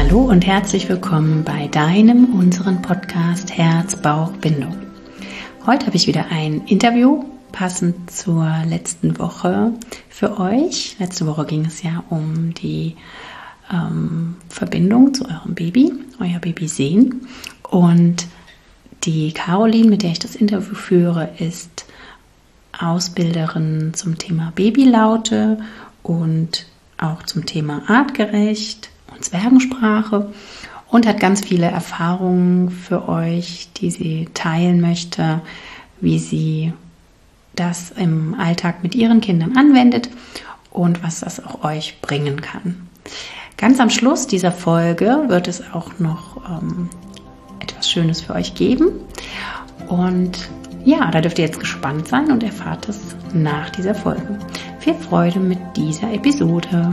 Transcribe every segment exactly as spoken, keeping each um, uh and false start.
Hallo und herzlich willkommen bei deinem, unseren Podcast Herz, Bauch, Bindung. Heute habe ich wieder ein Interview, passend zur letzten Woche für euch. Letzte Woche ging es ja um die ähm, Verbindung zu eurem Baby, euer Baby sehen. Und die Caroline, mit der ich das Interview führe, ist Ausbilderin zum Thema Babylaute und auch zum Thema artgerecht und Zwergensprache und hat ganz viele Erfahrungen für euch, die sie teilen möchte, wie sie das im Alltag mit ihren Kindern anwendet und was das auch euch bringen kann. Ganz am Schluss dieser Folge wird es auch noch ähm, etwas Schönes für euch geben. Und ja, da dürft ihr jetzt gespannt sein und erfahrt es nach dieser Folge. Viel Freude mit dieser Episode.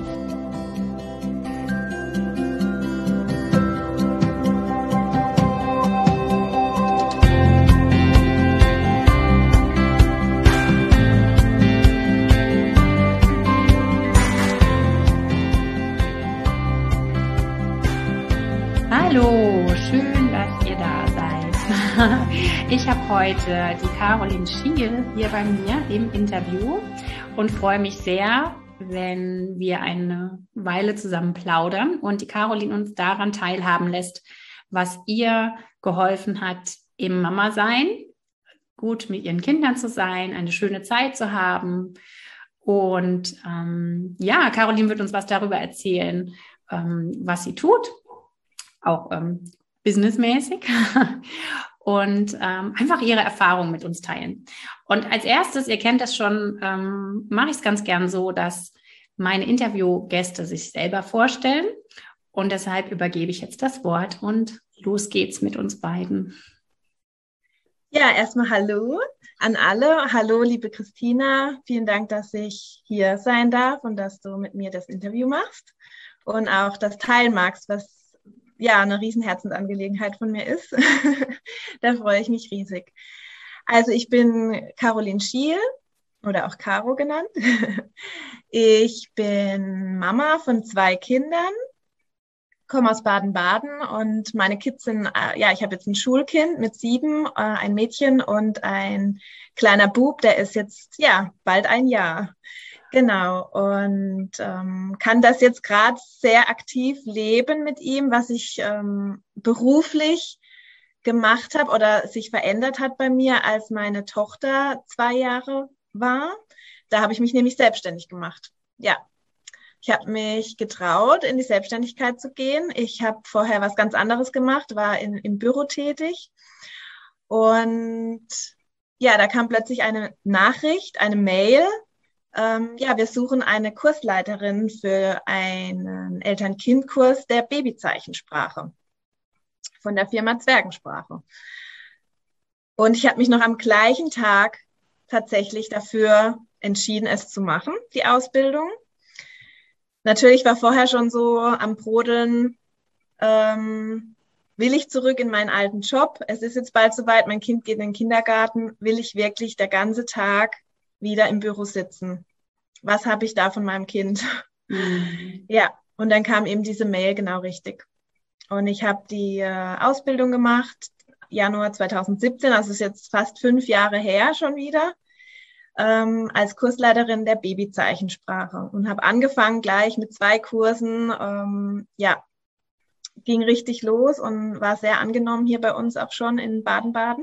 Hallo, schön, dass ihr da seid. Ich habe heute die Caroline Schiel hier bei mir im Interview und freue mich sehr, wenn wir eine Weile zusammen plaudern und die Caroline uns daran teilhaben lässt, was ihr geholfen hat im Mama-Sein, gut mit ihren Kindern zu sein, eine schöne Zeit zu haben. Und ähm, ja, Caroline wird uns was darüber erzählen, ähm, was sie tut, auch ähm, businessmäßig und ähm, einfach ihre Erfahrungen mit uns teilen. Und als erstes, ihr kennt das schon, ähm, mache ich es ganz gern so, dass meine Interviewgäste sich selber vorstellen und deshalb übergebe ich jetzt das Wort und los geht's mit uns beiden. Ja, erstmal hallo an alle. Hallo, liebe Christina. Vielen Dank, dass ich hier sein darf und dass du mit mir das Interview machst und auch das teilen magst, was ja eine riesen Herzensangelegenheit von mir ist. Da freue ich mich riesig. Also ich bin Caroline Schiel oder auch Caro genannt. Ich bin Mama von zwei Kindern, komme aus Baden-Baden und meine Kids sind, ja, ich habe jetzt ein Schulkind mit sieben, ein Mädchen und ein kleiner Bub, der ist jetzt, ja, bald ein Jahr. Genau, und ähm, kann das jetzt gerade sehr aktiv leben mit ihm, was ich ähm, beruflich gemacht habe oder sich verändert hat bei mir, als meine Tochter zwei Jahre war. Da habe ich mich nämlich selbstständig gemacht. Ja, ich habe mich getraut, in die Selbstständigkeit zu gehen. Ich habe vorher was ganz anderes gemacht, war in, im Büro tätig. Und ja, da kam plötzlich eine Nachricht, eine Mail. Ähm, ja, wir suchen eine Kursleiterin für einen Eltern-Kind-Kurs der Babyzeichensprache von der Firma Zwergensprache. Und ich habe mich noch am gleichen Tag tatsächlich dafür entschieden, es zu machen, die Ausbildung. Natürlich war vorher schon so am Brodeln, ähm, will ich zurück in meinen alten Job? Es ist jetzt bald soweit, mein Kind geht in den Kindergarten. Will ich wirklich der ganze Tag wieder im Büro sitzen? Was habe ich da von meinem Kind? Mhm. Ja, und dann kam eben diese Mail genau richtig. Und ich habe die äh, Ausbildung gemacht, Januar zwanzig siebzehn, also ist jetzt fast fünf Jahre her schon wieder, ähm, als Kursleiterin der Babyzeichensprache und habe angefangen gleich mit zwei Kursen. Ähm, ja, ging richtig los und war sehr angenommen hier bei uns auch schon in Baden-Baden.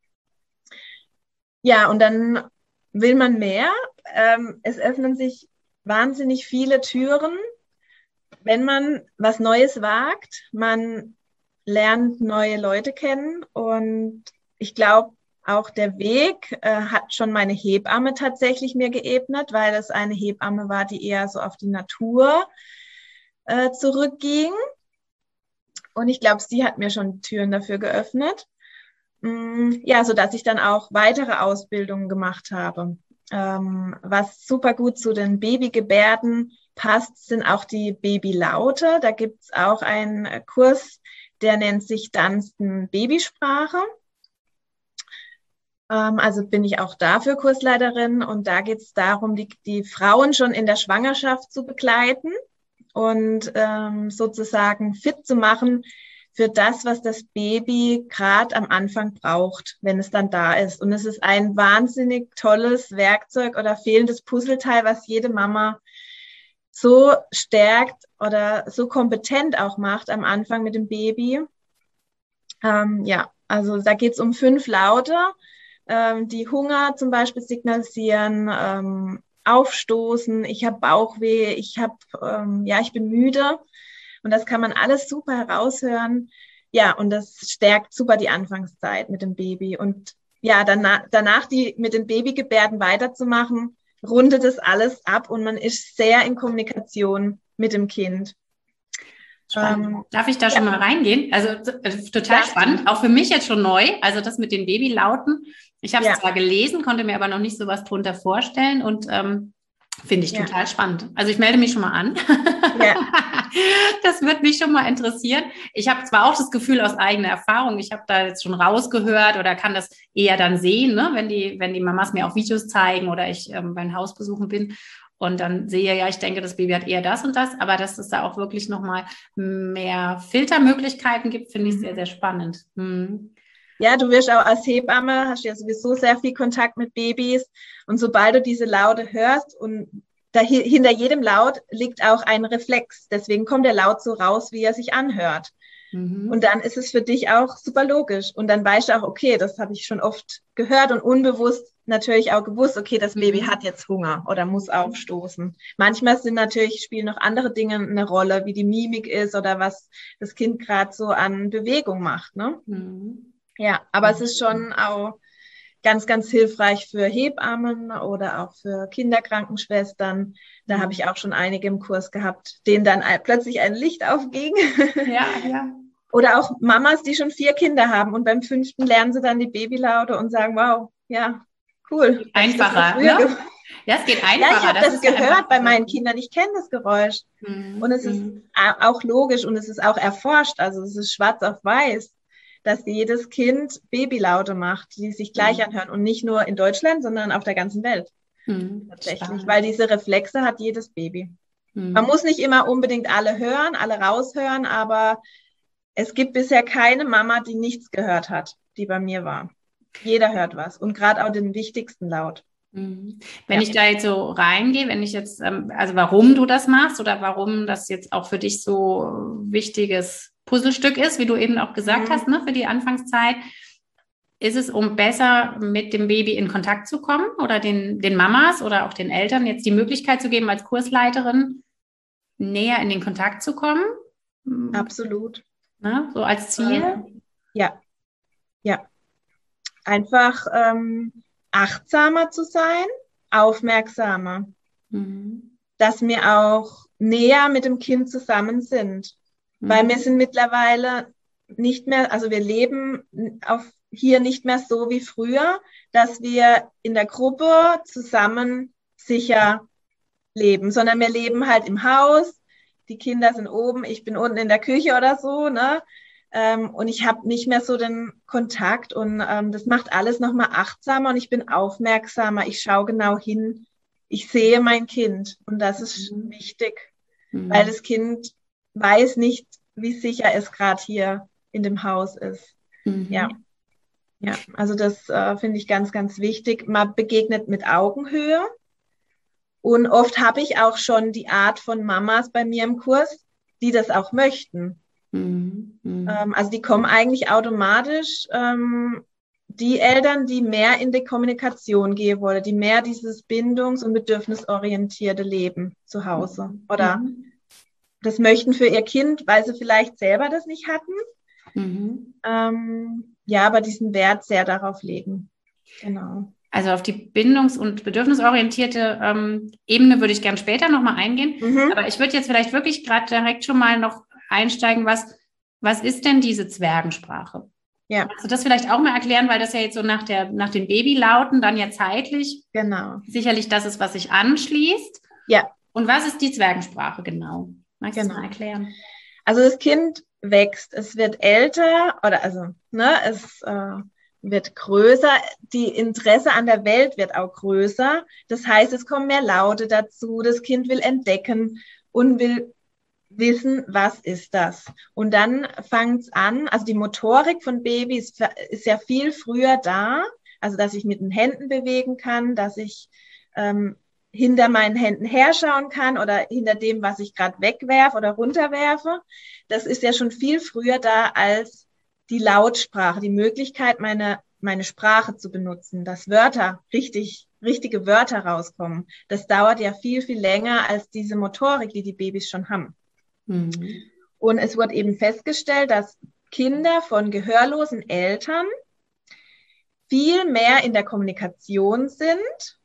Ja, und dann will man mehr. Ähm, es öffnen sich wahnsinnig viele Türen, wenn man was Neues wagt. Man lernt neue Leute kennen und ich glaube, auch der Weg äh, hat schon meine Hebamme tatsächlich mir geebnet, weil es eine Hebamme war, die eher so auf die Natur äh, zurückging. Und ich glaube, sie hat mir schon Türen dafür geöffnet. Ja, so dass ich dann auch weitere Ausbildungen gemacht habe. Ähm, was super gut zu den Babygebärden passt, sind auch die Babylaute. Da gibt's auch einen Kurs, der nennt sich Dansten Babysprache. Ähm, also bin ich auch dafür Kursleiterin und da geht's darum, die, die Frauen schon in der Schwangerschaft zu begleiten und ähm, sozusagen fit zu machen für das, was das Baby gerade am Anfang braucht, wenn es dann da ist. Und es ist ein wahnsinnig tolles Werkzeug oder fehlendes Puzzleteil, was jede Mama so stärkt oder so kompetent auch macht am Anfang mit dem Baby. Ähm, ja, also da geht es um fünf Laute, ähm, die Hunger zum Beispiel signalisieren, ähm, Aufstoßen, ich habe Bauchweh, ich habe, ähm, ja, ich bin müde. Und das kann man alles super heraushören. Ja, und das stärkt super die Anfangszeit mit dem Baby. Und ja, danach, danach die mit den Babygebärden weiterzumachen, rundet es alles ab und man ist sehr in Kommunikation mit dem Kind. Spannend. Ähm, Darf ich da schon ja. mal reingehen? Also äh, total Ja. spannend, auch für mich jetzt schon neu. Also das mit den Babylauten. Ich habe es Ja. zwar gelesen, konnte mir aber noch nicht so was drunter vorstellen und ähm, finde ich Ja. total spannend. Also ich melde mich schon mal an. Ja. Das wird mich schon mal interessieren. Ich habe zwar auch das Gefühl aus eigener Erfahrung, ich habe da jetzt schon rausgehört oder kann das eher dann sehen, ne, wenn die, wenn die Mamas mir auch Videos zeigen oder ich ähm, beim Hausbesuchen bin und dann sehe, ja, ich denke, das Baby hat eher das und das, aber dass es da auch wirklich nochmal mehr Filtermöglichkeiten gibt, finde ich sehr, sehr spannend. Hm. Ja, du wirst auch als Hebamme, hast ja sowieso sehr viel Kontakt mit Babys und sobald du diese Laute hörst und dahin, hinter jedem Laut liegt auch ein Reflex, deswegen kommt der Laut so raus, wie er sich anhört. Mhm. Und dann ist es für dich auch super logisch und dann weißt du auch, okay, das habe ich schon oft gehört und unbewusst natürlich auch gewusst, okay, das Baby mhm. hat jetzt Hunger oder muss aufstoßen. Manchmal sind natürlich, spielen noch andere Dinge eine Rolle, wie die Mimik ist oder was das Kind gerade so an Bewegung macht, ne? Mhm. Ja, aber es ist schon auch ganz, ganz hilfreich für Hebammen oder auch für Kinderkrankenschwestern. Da mhm. habe ich auch schon einige im Kurs gehabt, denen dann plötzlich ein Licht aufging. Ja, ja. Oder auch Mamas, die schon vier Kinder haben und beim fünften lernen sie dann die Babylaute und sagen, wow, ja, cool. Einfacher, ne? Ja, es geht einfacher. Ja, ich habe das, das gehört ja bei meinen so. Kindern. Ich kenne das Geräusch. Mhm. Und es ist mhm. auch logisch und es ist auch erforscht. Also es ist schwarz auf weiß, dass jedes Kind Babylaute macht, die sich gleich mhm. anhören. Und nicht nur in Deutschland, sondern auf der ganzen Welt. Mhm. Tatsächlich. Spannend. Weil diese Reflexe hat jedes Baby. Mhm. Man muss nicht immer unbedingt alle hören, alle raushören, aber es gibt bisher keine Mama, die nichts gehört hat, die bei mir war. Jeder hört was. Und gerade auch den wichtigsten Laut. Wenn ja. ich da jetzt so reingehe, wenn ich jetzt, also warum du das machst oder warum das jetzt auch für dich so wichtiges Puzzlestück ist, wie du eben auch gesagt mhm. hast, ne, für die Anfangszeit, ist es, um besser mit dem Baby in Kontakt zu kommen oder den, den Mamas oder auch den Eltern jetzt die Möglichkeit zu geben, als Kursleiterin näher in den Kontakt zu kommen? Absolut. Ne, so als Ziel? Ähm, ja, ja. Einfach ähm, achtsamer zu sein, aufmerksamer, mhm. dass wir auch näher mit dem Kind zusammen sind. Mhm. Weil wir sind mittlerweile nicht mehr, also wir leben auf, hier nicht mehr so wie früher, dass wir in der Gruppe zusammen sicher leben, sondern wir leben halt im Haus, die Kinder sind oben, ich bin unten in der Küche oder so, ne? Ähm, und ich habe nicht mehr so den Kontakt und ähm, das macht alles nochmal achtsamer und ich bin aufmerksamer, ich schaue genau hin, ich sehe mein Kind und das ist mhm. wichtig, mhm. weil das Kind weiß nicht, wie sicher es gerade hier in dem Haus ist. Mhm. Ja, ja, also das äh, finde ich ganz, ganz wichtig. Man begegnet mit Augenhöhe und oft habe ich auch schon die Art von Mamas bei mir im Kurs, die das auch möchten. Mhm. Ähm, also die kommen eigentlich automatisch, ähm, die Eltern, die mehr in die Kommunikation gehen wollen, die mehr dieses bindungs- und bedürfnisorientierte Leben zu Hause oder mhm. das möchten für ihr Kind, weil sie vielleicht selber das nicht hatten. Mhm. Ähm, ja, aber diesen Wert sehr darauf legen. Genau. Also auf die bindungs- und bedürfnisorientierte ähm, Ebene würde ich gern später nochmal eingehen. Mhm. Aber ich würde jetzt vielleicht wirklich gerade direkt schon mal noch einsteigen, was, was ist denn diese Zwergensprache? Ja. Kannst du das vielleicht auch mal erklären, weil das ja jetzt so nach, der, nach den Babylauten dann ja zeitlich genau. sicherlich das ist, was sich anschließt. Ja. Und was ist die Zwergensprache genau? Magst genau. du mal erklären? Also das Kind wächst, es wird älter oder also, ne, es äh, wird größer, die Interesse an der Welt wird auch größer. Das heißt, es kommen mehr Laute dazu, das Kind will entdecken und will wissen, was ist das? Und dann fängt es an, also die Motorik von Babys ist ja viel früher da, also dass ich mit den Händen bewegen kann, dass ich ähm, hinter meinen Händen herschauen kann oder hinter dem, was ich gerade wegwerfe oder runterwerfe. Das ist ja schon viel früher da als die Lautsprache, die Möglichkeit, meine, meine Sprache zu benutzen, dass Wörter, richtig, richtige Wörter rauskommen. Das dauert ja viel, viel länger als diese Motorik, die die Babys schon haben. Mhm. Und es wurde eben festgestellt, dass Kinder von gehörlosen Eltern viel mehr in der Kommunikation sind,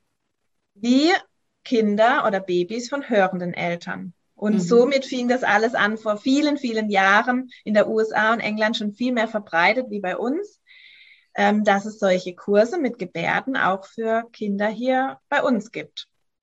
wie Kinder oder Babys von hörenden Eltern. Und mhm. somit fing das alles an vor vielen, vielen Jahren in der U S A und England schon viel mehr verbreitet wie bei uns, ähm, dass es solche Kurse mit Gebärden auch für Kinder hier bei uns gibt.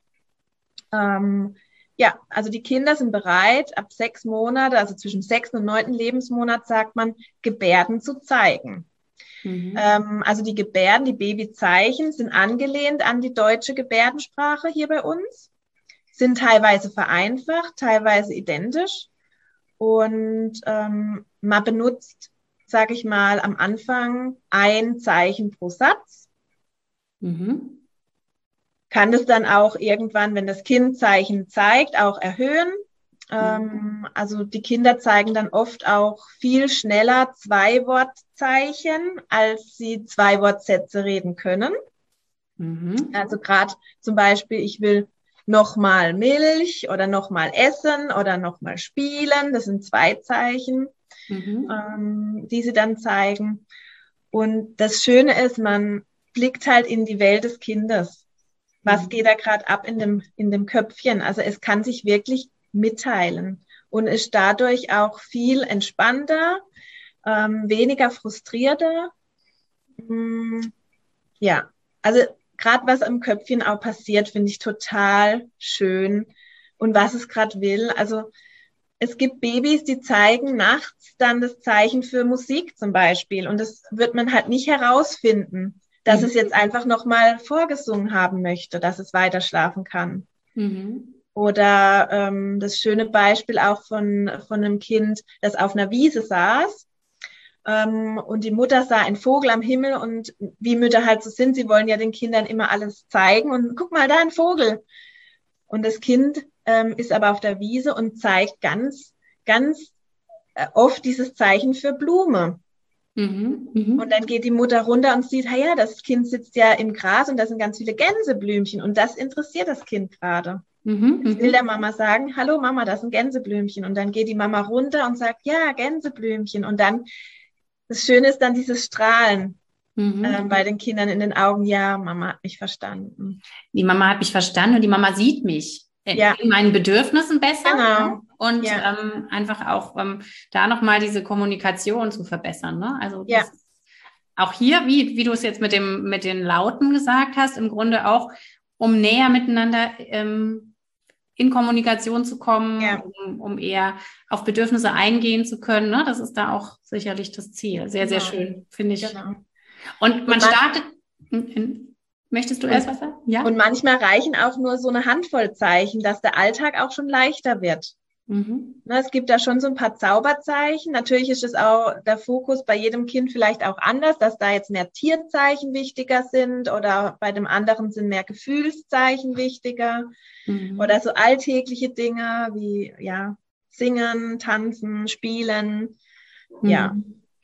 Ähm, ja, also die Kinder sind bereit, ab sechs Monate, also zwischen sechsten und neunten Lebensmonat, sagt man, Gebärden zu zeigen. Mhm. Ähm, also die Gebärden, die Babyzeichen sind angelehnt an die deutsche Gebärdensprache hier bei uns, sind teilweise vereinfacht, teilweise identisch und ähm, man benutzt, sage ich mal, am Anfang ein Zeichen pro Satz. Mhm. Kann das dann auch irgendwann, wenn das Kind Zeichen zeigt, auch erhöhen. Ähm, also die Kinder zeigen dann oft auch viel schneller Zwei-Wort-Zeichen, als sie Zwei-Wort-Sätze reden können. Mhm. Also gerade zum Beispiel, ich will nochmal Milch oder nochmal essen oder nochmal spielen. Das sind zwei Zeichen, mhm. ähm, die sie dann zeigen. Und das Schöne ist, man blickt halt in die Welt des Kindes. Was mhm. geht da gerade ab in dem, in dem Köpfchen? Also es kann sich wirklich mitteilen und ist dadurch auch viel entspannter, ähm, weniger frustrierter. Hm, ja, also gerade was am Köpfchen auch passiert, finde ich total schön und was es gerade will. Also es gibt Babys, die zeigen nachts dann das Zeichen für Musik zum Beispiel und das wird man halt nicht herausfinden, dass mhm. es jetzt einfach nochmal vorgesungen haben möchte, dass es weiter schlafen kann. Mhm. Oder ähm, das schöne Beispiel auch von, von einem Kind, das auf einer Wiese saß ähm, und die Mutter sah einen Vogel am Himmel und wie Mütter halt so sind, sie wollen ja den Kindern immer alles zeigen und guck mal, da ein Vogel. Und das Kind ähm, ist aber auf der Wiese und zeigt ganz, ganz äh, oft dieses Zeichen für Blume. Mhm, mh. Und dann geht die Mutter runter und sieht, ja, das Kind sitzt ja im Gras und da sind ganz viele Gänseblümchen und das interessiert das Kind gerade. Mhm, Jetzt will der Mama sagen, hallo Mama, das sind Gänseblümchen. Und dann geht die Mama runter und sagt, ja, Gänseblümchen. Und dann, das Schöne ist dann dieses Strahlen mhm. äh, bei den Kindern in den Augen. Ja, Mama hat mich verstanden. Die Mama hat mich verstanden und die Mama sieht mich in, ja. in meinen Bedürfnissen besser. Genau. Ne? Und ja. ähm, einfach auch ähm, da nochmal diese Kommunikation zu verbessern. Ne? Also ja. das, auch hier, wie, wie du es jetzt mit dem mit den Lauten gesagt hast, im Grunde auch, um näher miteinander ähm, in Kommunikation zu kommen, ja. um, um eher auf Bedürfnisse eingehen zu können. Ne? Das ist da auch sicherlich das Ziel. Sehr, genau. sehr schön, finde ich. Genau. Und man und startet... In, in, möchtest du und, erst was sagen? Ja? Und manchmal reichen auch nur so eine Handvoll Zeichen, dass der Alltag auch schon leichter wird. Mhm. Ne, es gibt da schon so ein paar Zauberzeichen. Natürlich ist es auch der Fokus bei jedem Kind vielleicht auch anders, dass da jetzt mehr Tierzeichen wichtiger sind oder bei dem anderen sind mehr Gefühlszeichen wichtiger. Mhm. Oder so alltägliche Dinge wie ja singen, tanzen, spielen. Mhm. Ja.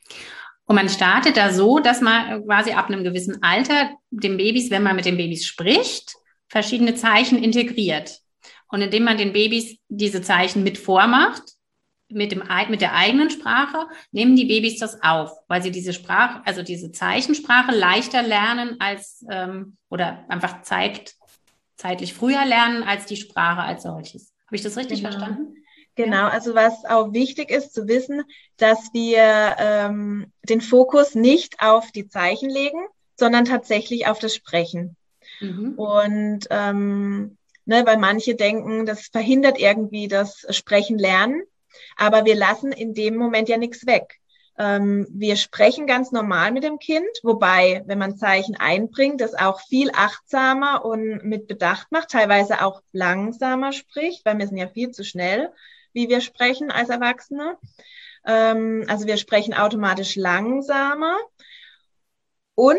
Und man startet da so, dass man quasi ab einem gewissen Alter den Babys, wenn man mit den Babys spricht, verschiedene Zeichen integriert. Und indem man den Babys diese Zeichen mit vormacht, mit, dem, mit der eigenen Sprache, nehmen die Babys das auf, weil sie diese Sprache, also diese Zeichensprache leichter lernen als, ähm, oder einfach zeigt, zeitlich früher lernen als die Sprache als solches. Habe ich das richtig genau. verstanden? Genau, also was auch wichtig ist zu wissen, dass wir ähm, den Fokus nicht auf die Zeichen legen, sondern tatsächlich auf das Sprechen. Mhm. Und ähm, ne, weil manche denken, das verhindert irgendwie das Sprechen lernen, aber wir lassen in dem Moment ja nichts weg. Ähm, wir sprechen ganz normal mit dem Kind, wobei, wenn man Zeichen einbringt, das auch viel achtsamer und mit Bedacht macht, teilweise auch langsamer spricht, weil wir sind ja viel zu schnell wie wir sprechen als Erwachsene. Ähm, also wir sprechen automatisch langsamer und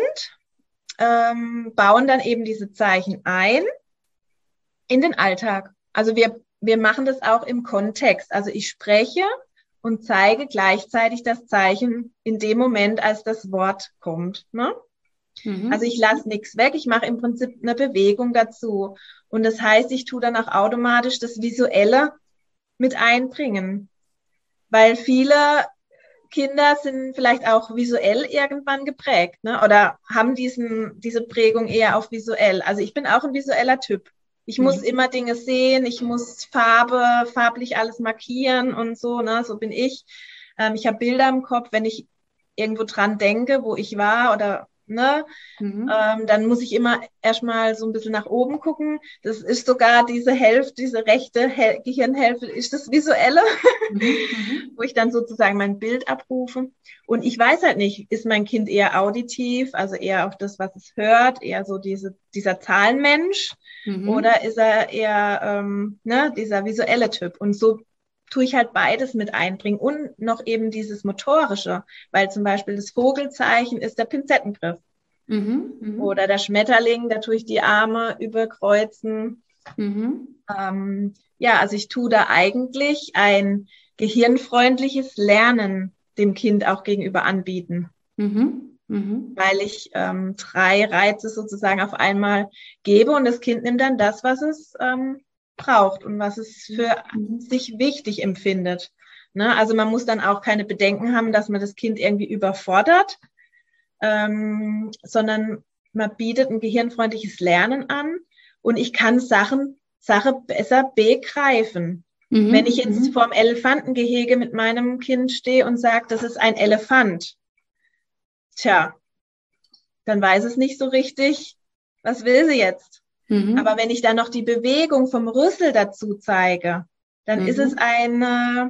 ähm, bauen dann eben diese Zeichen ein in den Alltag. Also wir, wir machen das auch im Kontext. Also ich spreche und zeige gleichzeitig das Zeichen in dem Moment, als das Wort kommt. Ne? Mhm. Also ich lasse nichts weg, ich mache im Prinzip eine Bewegung dazu. Und das heißt, ich tue dann auch automatisch das Visuelle mit einbringen. Weil viele Kinder sind vielleicht auch visuell irgendwann geprägt, ne? Oder haben diesen, diese Prägung eher auf visuell. Also ich bin auch ein visueller Typ. Ich muss mhm. immer Dinge sehen, ich muss Farbe, farblich alles markieren und so, ne? So bin ich. Ähm, ich habe Bilder im Kopf, wenn ich irgendwo dran denke, wo ich war oder ne, mhm. ähm, dann muss ich immer erstmal so ein bisschen nach oben gucken. Das ist sogar diese Hälfte, diese rechte Hel- Gehirnhälfte, ist das Visuelle, mhm. wo ich dann sozusagen mein Bild abrufe. Und ich weiß halt nicht, ist mein Kind eher auditiv, also eher auf das, was es hört, eher so diese, dieser Zahlenmensch, mhm. oder ist er eher ähm, ne, dieser visuelle Typ? Und so tue ich halt beides mit einbringen und noch eben dieses Motorische, weil zum Beispiel das Vogelzeichen ist der Pinzettengriff. Mhm, mh. Oder der Schmetterling, da tue ich die Arme überkreuzen. Mhm. Ähm, ja, also ich tue da eigentlich ein gehirnfreundliches Lernen dem Kind auch gegenüber anbieten. Mhm. Mhm. Weil ich ähm, drei Reize sozusagen auf einmal gebe und das Kind nimmt dann das, was es ähm, braucht und was es für mhm. sich wichtig empfindet. Ne? Also man muss dann auch keine Bedenken haben, dass man das Kind irgendwie überfordert, ähm, sondern man bietet ein gehirnfreundliches Lernen an und ich kann Sachen, Sache besser begreifen. Mhm. Wenn ich jetzt mhm. vorm Elefantengehege mit meinem Kind stehe und sage, das ist ein Elefant, tja, dann weiß es nicht so richtig, was will sie jetzt? Mhm. Aber wenn ich dann noch die Bewegung vom Rüssel dazu zeige, dann mhm. ist es eine,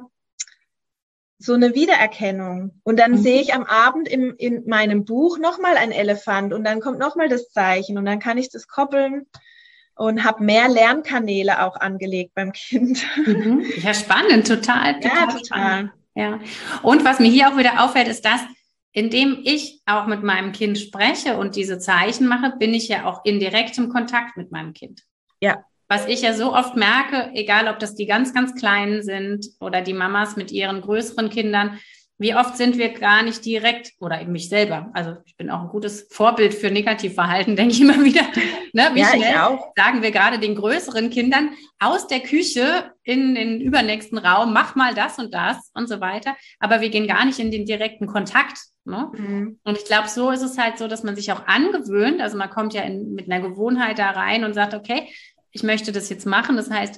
so eine Wiedererkennung. Und dann mhm. sehe ich am Abend im, in meinem Buch nochmal einen Elefant und dann kommt nochmal das Zeichen und dann kann ich das koppeln und habe mehr Lernkanäle auch angelegt beim Kind. Mhm. Ja, spannend, total, total. Ja, total. Spannend. Ja. Und was mir hier auch wieder auffällt, ist das, indem ich auch mit meinem Kind spreche und diese Zeichen mache, bin ich ja auch in direktem Kontakt mit meinem Kind. Ja. Was ich ja so oft merke, egal ob das die ganz, ganz Kleinen sind oder die Mamas mit ihren größeren Kindern, wie oft sind wir gar nicht direkt, oder eben mich selber, also ich bin auch ein gutes Vorbild für Negativverhalten, denke ich immer wieder, ne? Wie ja, schnell sagen wir gerade den größeren Kindern aus der Küche in den übernächsten Raum, mach mal das und das und so weiter, aber wir gehen gar nicht in den direkten Kontakt. Ne? Mhm. Und ich glaube, so ist es halt so, dass man sich auch angewöhnt, also man kommt ja in, mit einer Gewohnheit da rein und sagt, okay, ich möchte das jetzt machen, das heißt,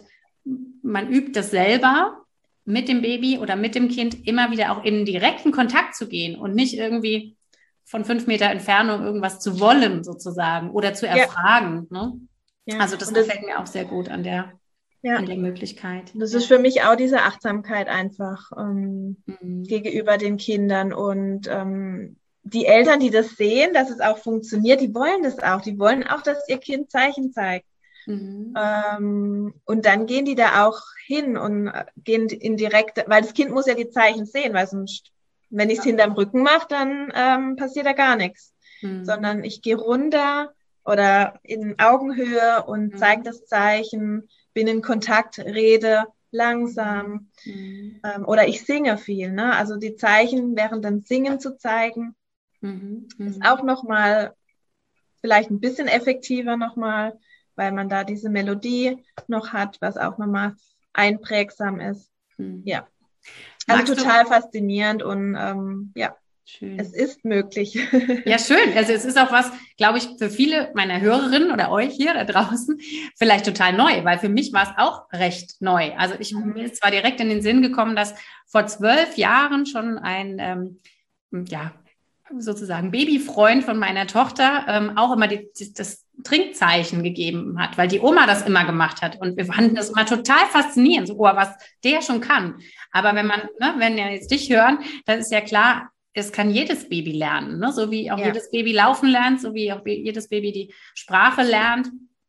man übt das selber, mit dem Baby oder mit dem Kind immer wieder auch in direkten Kontakt zu gehen und nicht irgendwie von fünf Meter Entfernung irgendwas zu wollen sozusagen oder zu erfragen. Ja. Ne? Ja. Also das, das gefällt mir auch sehr gut an der, ja. an der Möglichkeit. Das ist für mich auch diese Achtsamkeit einfach ähm, mhm. gegenüber den Kindern und ähm, die Eltern, die das sehen, dass es auch funktioniert, die wollen das auch. Die wollen auch, dass ihr Kind Zeichen zeigt. Mhm. Ähm, und dann gehen die da auch hin und gehen in direkte, weil das Kind muss ja die Zeichen sehen, weil sonst, wenn ich es ja. hinterm Rücken mache, dann ähm, passiert da gar nichts. Mhm. Sondern ich gehe runter oder in Augenhöhe und mhm. zeige das Zeichen, bin in Kontakt, rede langsam mhm. ähm, oder ich singe viel. Ne? Also die Zeichen während dem Singen zu zeigen, mhm. Mhm. ist auch nochmal vielleicht ein bisschen effektiver nochmal, weil man da diese Melodie noch hat, was auch nochmal einprägsam ist. Mhm. Ja, also Magst total du? faszinierend und ähm, ja, schön. Es ist möglich. Ja, schön. Also es ist auch was, glaube ich, für viele meiner Hörerinnen oder euch hier da draußen vielleicht total neu, weil für mich war es auch recht neu. Also ich mhm. mir ist zwar direkt in den Sinn gekommen, dass vor zwölf Jahren schon ein, ähm, ja, sozusagen Babyfreund von meiner Tochter ähm, auch immer die, die, das Trinkzeichen gegeben hat, weil die Oma das immer gemacht hat und wir fanden das immer total faszinierend, so, oh, was der schon kann. Aber wenn man, ne, wenn wir jetzt dich hören, dann ist ja klar, es kann jedes Baby lernen, ne? So wie auch ja. jedes Baby laufen lernt, so wie auch jedes Baby die Sprache lernt.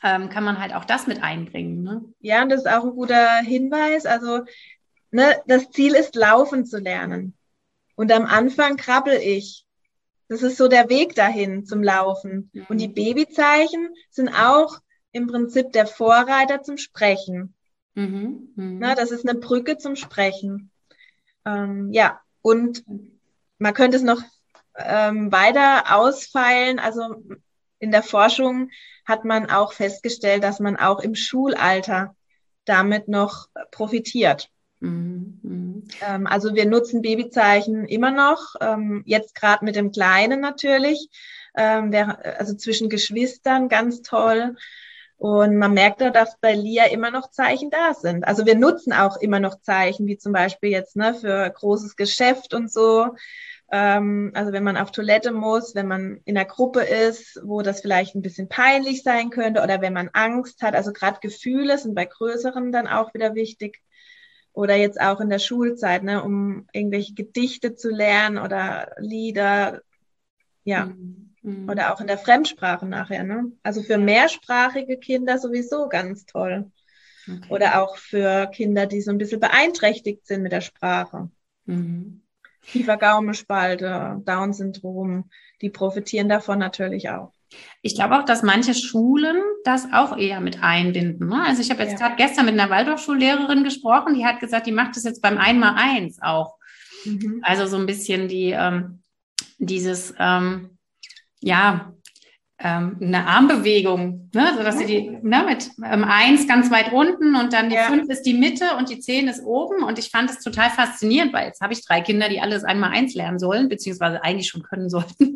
ähm, kann man halt auch das mit einbringen. Ne? Ja, und das ist auch ein guter Hinweis. Also, ne, das Ziel ist, laufen zu lernen. Und am Anfang krabbel ich. Das ist so der Weg dahin zum Laufen. Mhm. Und die Babyzeichen sind auch im Prinzip der Vorreiter zum Sprechen. Mhm. Mhm. Na, das ist eine Brücke zum Sprechen. Ähm, ja, und man könnte es noch ähm, weiter ausfeilen. Also in der Forschung hat man auch festgestellt, dass man auch im Schulalter damit noch profitiert. Mhm. Mhm. Ähm, also wir nutzen Babyzeichen immer noch, ähm, jetzt gerade mit dem Kleinen natürlich, ähm, wer, also zwischen Geschwistern ganz toll. Und man merkt da, dass bei Lia immer noch Zeichen da sind. Also wir nutzen auch immer noch Zeichen, wie zum Beispiel jetzt ne, für großes Geschäft und so. Ähm, also wenn man auf Toilette muss, wenn man in einer Gruppe ist, wo das vielleicht ein bisschen peinlich sein könnte oder wenn man Angst hat. Also gerade Gefühle sind bei Größeren dann auch wieder wichtig. Oder jetzt auch in der Schulzeit, ne, um irgendwelche Gedichte zu lernen oder Lieder, ja. Mhm. Mhm. Oder auch in der Fremdsprache nachher, ne? Also für mehrsprachige Kinder sowieso ganz toll. Okay. Oder auch für Kinder, die so ein bisschen beeinträchtigt sind mit der Sprache. Mhm. Kiefer-Gaumenspalte, Down-Syndrom, die profitieren davon natürlich auch. Ich glaube auch, dass manche Schulen das auch eher mit einbinden. Ne? Also ich habe jetzt Ja. gerade gestern mit einer Waldorfschullehrerin gesprochen, die hat gesagt, die macht das jetzt beim Einmaleins auch. Mhm. Also so ein bisschen die ähm, dieses ähm, ja ähm, eine Armbewegung, ne? So dass sie die ne, mit ähm, eins ganz weit unten und dann die Ja. fünf ist die Mitte und die zehn ist oben. Und ich fand es total faszinierend, weil jetzt habe ich drei Kinder, die alles einmal eins lernen sollen, beziehungsweise eigentlich schon können sollten.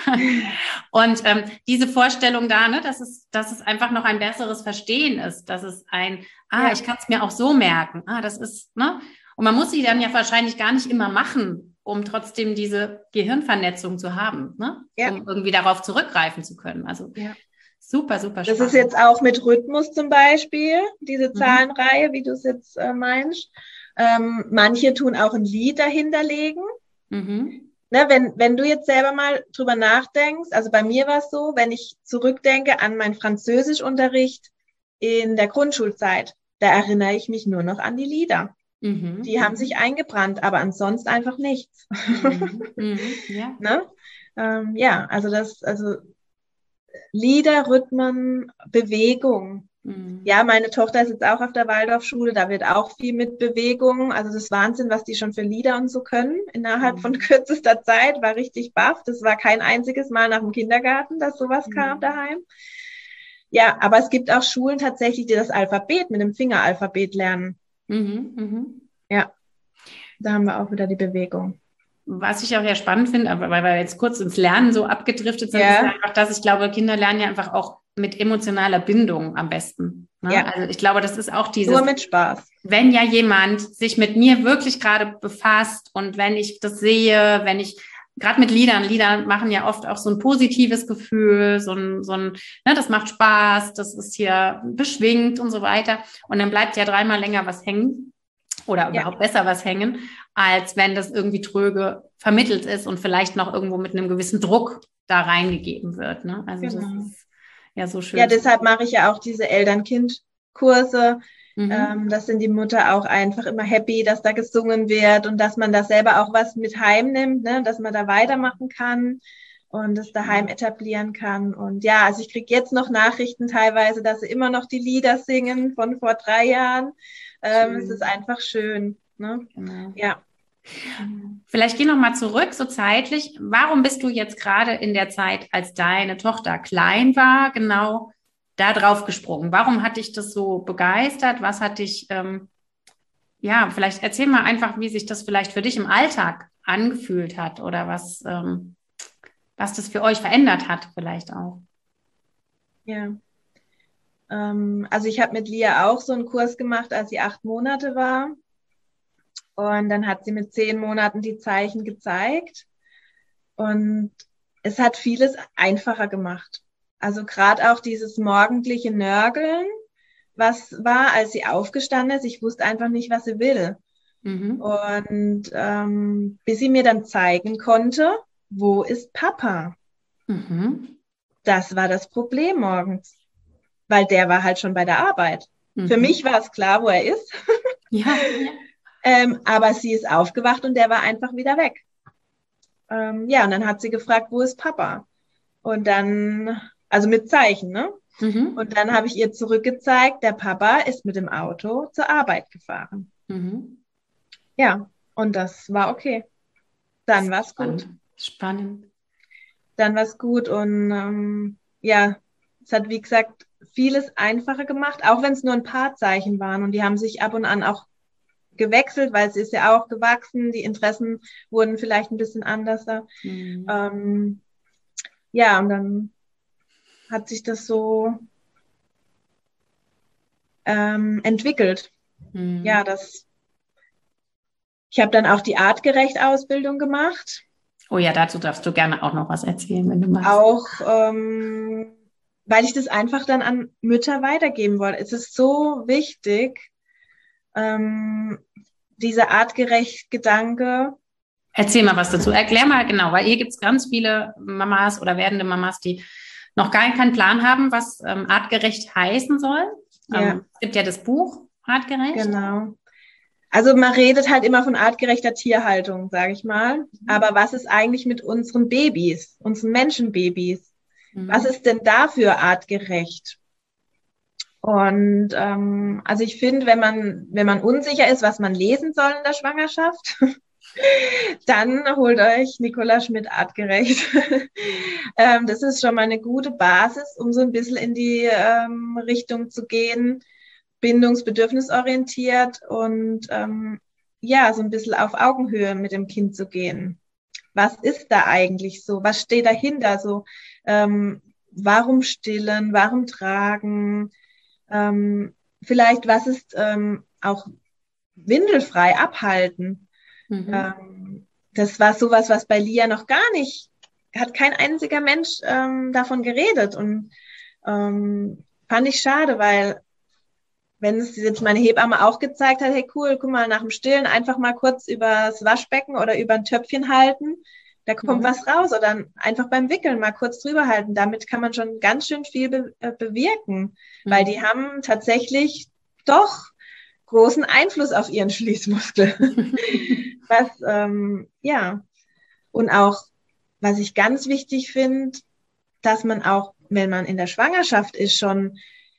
Und ähm, diese Vorstellung da, ne, dass es, dass es einfach noch ein besseres Verstehen ist, dass es ein, ah, Ja. ich kann es mir auch so merken, ah, das ist, ne? Und man muss sie dann ja wahrscheinlich gar nicht immer machen, um trotzdem diese Gehirnvernetzung zu haben, ne? Ja. Um irgendwie darauf zurückgreifen zu können. Also Ja. super, super Das spannend. ist jetzt auch mit Rhythmus zum Beispiel, diese Mhm. Zahlenreihe, wie du es jetzt äh, meinst. Ähm, manche tun auch ein Lied dahinterlegen. Mhm. Ne, wenn, wenn du jetzt selber mal drüber nachdenkst, also bei mir war es so, wenn ich zurückdenke an meinen Französischunterricht in der Grundschulzeit, da erinnere ich mich nur noch an die Lieder. Mhm. Die haben sich eingebrannt, aber ansonsten einfach nichts. Mhm. Mhm. Ja. Ne? Ähm, ja, also das, also Lieder, Rhythmen, Bewegung. Mhm. Ja, meine Tochter ist jetzt auch auf der Waldorfschule, da wird auch viel mit Bewegung. Also das ist Wahnsinn, was die schon für Lieder und so können innerhalb von kürzester Zeit. War richtig baff. Das war kein einziges Mal nach dem Kindergarten, dass sowas Mhm. kam daheim. Ja, aber es gibt auch Schulen tatsächlich, die das Alphabet mit dem Fingeralphabet lernen. Mhm. Mhm. Ja, da haben wir auch wieder die Bewegung. Was ich auch ja spannend finde, aber weil wir jetzt kurz ins Lernen so abgedriftet sind, Ja. ist ja einfach, dass ich glaube, Kinder lernen ja einfach auch mit emotionaler Bindung am besten. Ne? Ja. Also ich glaube, das ist auch dieses, Nur mit Spaß. wenn ja jemand sich mit mir wirklich gerade befasst und wenn ich das sehe, wenn ich gerade mit Liedern, Lieder machen ja oft auch so ein positives Gefühl, so ein, so ein, ne, das macht Spaß, das ist hier beschwingt und so weiter. Und dann bleibt ja dreimal länger was hängen oder überhaupt ja. besser was hängen, als wenn das irgendwie tröge vermittelt ist und vielleicht noch irgendwo mit einem gewissen Druck da reingegeben wird. Ne? Also genau. Das ist ja so schön. Ja, deshalb mache ich ja auch diese Eltern-Kind-Kurse. Mhm. Ähm, das sind die Mutter auch einfach immer happy, dass da gesungen wird und dass man da selber auch was mit heimnimmt, ne? Dass man da weitermachen kann und es daheim etablieren kann. Und ja, also ich kriege jetzt noch Nachrichten teilweise, dass sie immer noch die Lieder singen von vor drei Jahren. Ähm, es ist einfach schön. Ne? Genau. Ja. Vielleicht geh noch mal zurück, so zeitlich. Warum bist du jetzt gerade in der Zeit, als deine Tochter klein war, genau da drauf gesprungen? Warum hat dich das so begeistert? Was hat dich, ähm, ja, vielleicht erzähl mal einfach, wie sich das vielleicht für dich im Alltag angefühlt hat oder was, ähm, was das für euch verändert hat vielleicht auch. Ja. Ähm, also ich habe mit Lia auch so einen Kurs gemacht, als sie acht Monate war. Und dann hat sie mit zehn Monaten die Zeichen gezeigt. Und es hat vieles einfacher gemacht. Also gerade auch dieses morgendliche Nörgeln, was war, als sie aufgestanden ist. Ich wusste einfach nicht, was sie will. Mhm. Und ähm, bis sie mir dann zeigen konnte, wo ist Papa? Mhm. Das war das Problem morgens. weil der war halt schon bei der Arbeit. Mhm. Für mich war es klar, wo er ist. Ja, ja. ähm, aber sie ist aufgewacht und der war einfach wieder weg. Ähm, ja, und dann hat sie gefragt, wo ist Papa? Und dann, also mit Zeichen, ne? Mhm. Und dann habe ich ihr zurückgezeigt, der Papa ist mit dem Auto zur Arbeit gefahren. Mhm. Ja, und das war okay. Dann war es gut. Spannend. Dann war es gut und ähm, ja, es hat, wie gesagt, vieles einfacher gemacht, auch wenn es nur ein paar Zeichen waren. Und die haben sich ab und an auch gewechselt, weil sie ist ja auch gewachsen. Die Interessen wurden vielleicht ein bisschen anders. Mhm. Ähm, ja, und dann hat sich das so ähm, entwickelt. Mhm. Ja, das. Ich habe dann auch die Artgerecht-Ausbildung gemacht. Oh ja, dazu darfst du gerne auch noch was erzählen, wenn du magst. Auch, ähm, weil ich das einfach dann an Mütter weitergeben wollte. Es ist so wichtig, ähm, dieser Artgerecht-Gedanke. Erzähl mal was dazu. Erklär mal genau, weil hier gibt es ganz viele Mamas oder werdende Mamas, die noch gar keinen Plan haben, was ähm, artgerecht heißen soll. Ja. Ähm, es gibt ja das Buch Artgerecht. Genau. Also man redet halt immer von artgerechter Tierhaltung, sage ich mal. Mhm. Aber was ist eigentlich mit unseren Babys, unseren Menschenbabys? Mhm. Was ist denn dafür artgerecht? Und ähm, also ich finde, wenn man wenn man unsicher ist, was man lesen soll in der Schwangerschaft, dann holt euch Nicola Schmidt Artgerecht. ähm, das ist schon mal eine gute Basis, um so ein bisschen in die ähm, Richtung zu gehen, bindungsbedürfnisorientiert und ähm, ja, so ein bisschen auf Augenhöhe mit dem Kind zu gehen. Was ist da eigentlich so? Was steht dahinter? So, ähm, warum stillen? Warum tragen? Ähm, vielleicht, was ist ähm, auch windelfrei abhalten? Mhm. Ähm, das war sowas, was bei Lia noch gar nicht, hat kein einziger Mensch ähm, davon geredet und ähm, fand ich schade, weil wenn es jetzt meine Hebamme auch gezeigt hat, hey cool, guck mal, nach dem Stillen einfach mal kurz übers Waschbecken oder über ein Töpfchen halten, da kommt mhm. was raus oder einfach beim Wickeln mal kurz drüber halten. Damit kann man schon ganz schön viel be- äh, bewirken, mhm. weil die haben tatsächlich doch großen Einfluss auf ihren Schließmuskel. was, ähm, ja, und auch, was ich ganz wichtig finde, dass man auch, wenn man in der Schwangerschaft ist, schon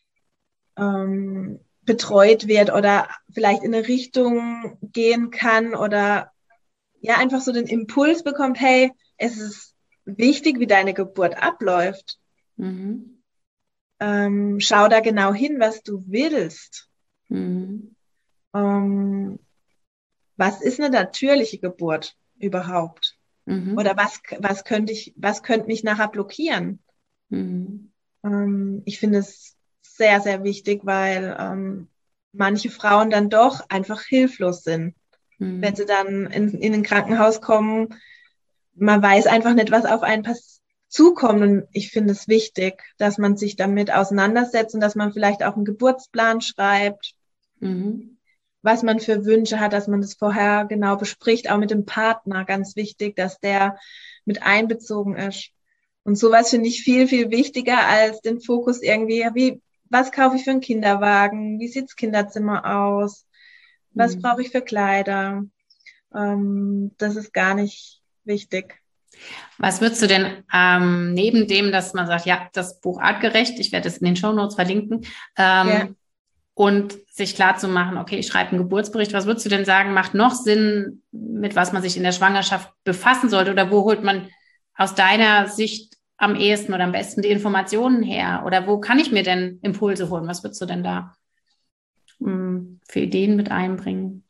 ähm, betreut wird oder vielleicht in eine Richtung gehen kann oder ja einfach so den Impuls bekommt, hey, es ist wichtig, wie deine Geburt abläuft. Mhm. Ähm, schau da genau hin, was du willst. Mhm. Ähm, was ist eine natürliche Geburt überhaupt? Mhm. Oder was, was könnte ich, was könnte mich nachher blockieren? Mhm. Ähm, ich finde es sehr, sehr wichtig, weil ähm, manche Frauen dann doch einfach hilflos sind. Mhm. Wenn sie dann in, in ein Krankenhaus kommen, man weiß einfach nicht, was auf einen pass- zukommt. Und ich finde es wichtig, dass man sich damit auseinandersetzt und dass man vielleicht auch einen Geburtsplan schreibt, mhm. was man für Wünsche hat, dass man das vorher genau bespricht, auch mit dem Partner, ganz wichtig, dass der mit einbezogen ist. Und sowas finde ich viel, viel wichtiger als den Fokus irgendwie, wie, was kaufe ich für einen Kinderwagen? Wie sieht's Kinderzimmer aus? Was mhm. brauche ich für Kleider? Ähm, das ist gar nicht wichtig. Was würdest du denn ähm, neben dem, dass man sagt, ja, das Buch artgerecht, ich werde es in den Shownotes verlinken, ähm, ja. und sich klar zu machen, okay, ich schreibe einen Geburtsbericht, was würdest du denn sagen, macht noch Sinn, mit was man sich in der Schwangerschaft befassen sollte oder wo holt man aus deiner Sicht am ehesten oder am besten die Informationen her? Oder wo kann ich mir denn Impulse holen? Was würdest du denn da um, für Ideen mit einbringen?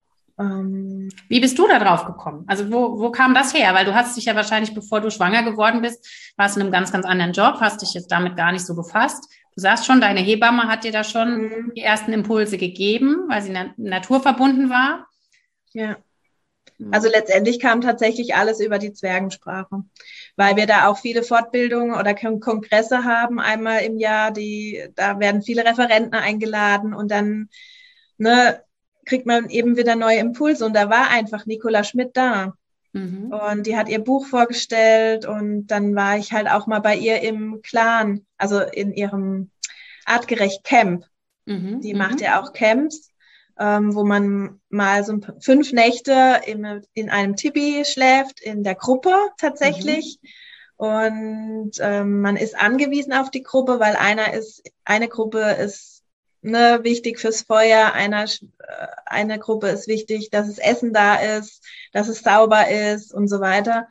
Um, Wie bist du da drauf gekommen? Also wo, wo kam das her? Weil du hast dich ja wahrscheinlich, bevor du schwanger geworden bist, warst in einem ganz, ganz anderen Job, hast dich jetzt damit gar nicht so befasst. Du sagst schon, deine Hebamme hat dir da schon mhm. die ersten Impulse gegeben, weil sie na- naturverbunden war. Ja. Also letztendlich kam tatsächlich alles über die Zwergensprache, weil wir da auch viele Fortbildungen oder Kongresse haben, einmal im Jahr, die, da werden viele Referenten eingeladen und dann ne, kriegt man eben wieder neue Impulse und da war einfach Nicola Schmidt da. Mhm. Und die hat ihr Buch vorgestellt und dann war ich halt auch mal bei ihr im Clan, also in ihrem Artgerecht Camp. Mhm. Die Mhm. macht ja auch Camps, ähm, wo man mal so fünf Nächte im, in einem Tipi schläft, in der Gruppe tatsächlich. Mhm. Und ähm, man ist angewiesen auf die Gruppe, weil einer ist, eine Gruppe ist ne, wichtig fürs Feuer, einer, äh, eine Gruppe ist wichtig, dass es Essen da ist, dass es sauber ist und so weiter.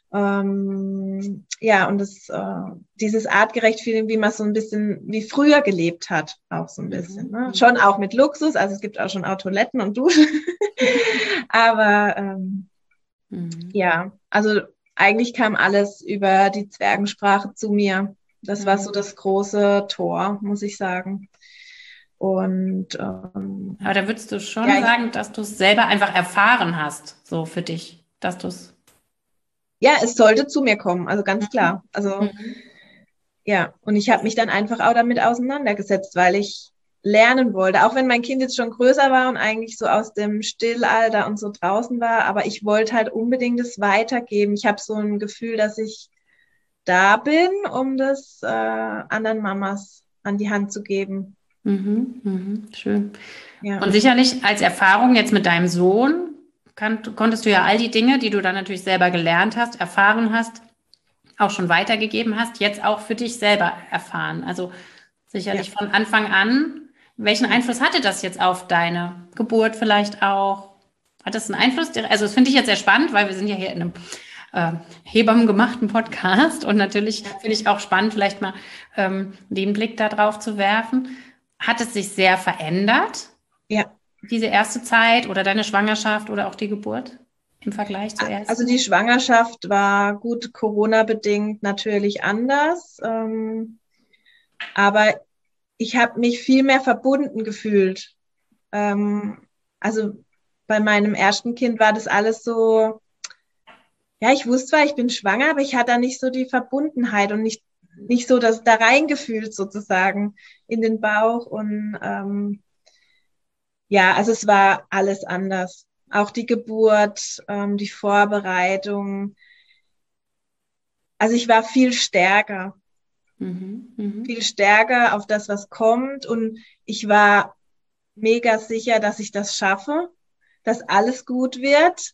Ähm, ja, und das, äh, dieses artgerecht Feeling, wie man so ein bisschen wie früher gelebt hat, auch so ein bisschen. Mhm. Ne? Schon auch mit Luxus, also es gibt auch schon auch Toiletten und Duschen. Aber ähm, mhm. ja, also eigentlich kam alles über die Zwergensprache zu mir. Das mhm. war so das große Tor, muss ich sagen. Und ähm, aber da würdest du schon ja, sagen, dass du es selber einfach erfahren hast, so für dich, dass du es ja, es sollte zu mir kommen, also ganz klar. Also mhm. ja, und ich habe mich dann einfach auch damit auseinandergesetzt, weil ich lernen wollte, auch wenn mein Kind jetzt schon größer war und eigentlich so aus dem Stillalter und so draußen war, aber ich wollte halt unbedingt es weitergeben. Ich habe so ein Gefühl, dass ich da bin, um das äh, anderen Mamas an die Hand zu geben. Mhm, mhm, schön. Ja. Und sicherlich als Erfahrung jetzt mit deinem Sohn, Kann, konntest du ja all die Dinge, die du dann natürlich selber gelernt hast, erfahren hast, auch schon weitergegeben hast, jetzt auch für dich selber erfahren. Also sicherlich ja. von Anfang an. Welchen Einfluss hatte das jetzt auf deine Geburt vielleicht auch? Hat das einen Einfluss? Also das finde ich jetzt sehr spannend, weil wir sind ja hier in einem äh, hebammengemachten Podcast und natürlich finde ich auch spannend, vielleicht mal ähm, den Blick da drauf zu werfen. Hat es sich sehr verändert? Ja. Diese erste Zeit oder deine Schwangerschaft oder auch die Geburt im Vergleich zur ersten? Also die Schwangerschaft war gut Corona-bedingt natürlich anders, ähm, aber ich habe mich viel mehr verbunden gefühlt. Ähm, also bei meinem ersten Kind war das alles so, ja, ich wusste zwar, ich bin schwanger, aber ich hatte da nicht so die Verbundenheit und nicht, nicht so das da reingefühlt sozusagen in den Bauch und ähm, ja, also es war alles anders. Auch die Geburt, ähm, die Vorbereitung. Also ich war viel stärker. Mhm, mh. Viel stärker auf das, was kommt. Und ich war mega sicher, dass ich das schaffe, dass alles gut wird.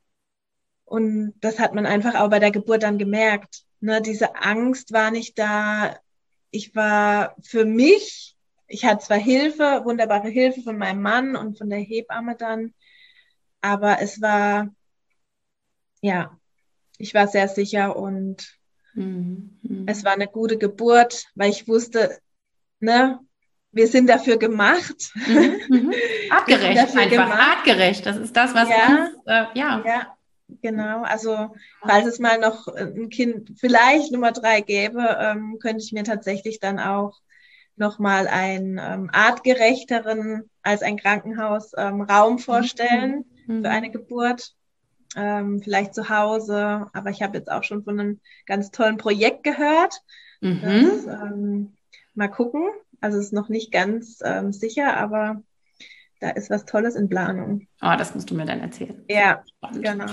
Und das hat man einfach auch bei der Geburt dann gemerkt. Ne, diese Angst war nicht da. Ich war für mich, ich hatte zwar Hilfe, wunderbare Hilfe von meinem Mann und von der Hebamme dann, aber es war, ja, ich war sehr sicher und mhm. es war eine gute Geburt, weil ich wusste, ne, wir sind dafür gemacht. Mhm. Mhm. Artgerecht, einfach gemacht. Artgerecht, das ist das, was ja, uns, äh, ja. ja, genau, also falls es mal noch ein Kind vielleicht Nummer drei gäbe, ähm, könnte ich mir tatsächlich dann auch nochmal einen ähm, artgerechteren als ein Krankenhaus ähm, Raum vorstellen mhm. für eine Geburt. Ähm, vielleicht zu Hause, aber ich habe jetzt auch schon von einem ganz tollen Projekt gehört. Mhm. Das, ähm, mal gucken. Also es ist noch nicht ganz ähm, sicher, aber da ist was Tolles in Planung. Oh, das musst du mir dann erzählen. Ja, genau.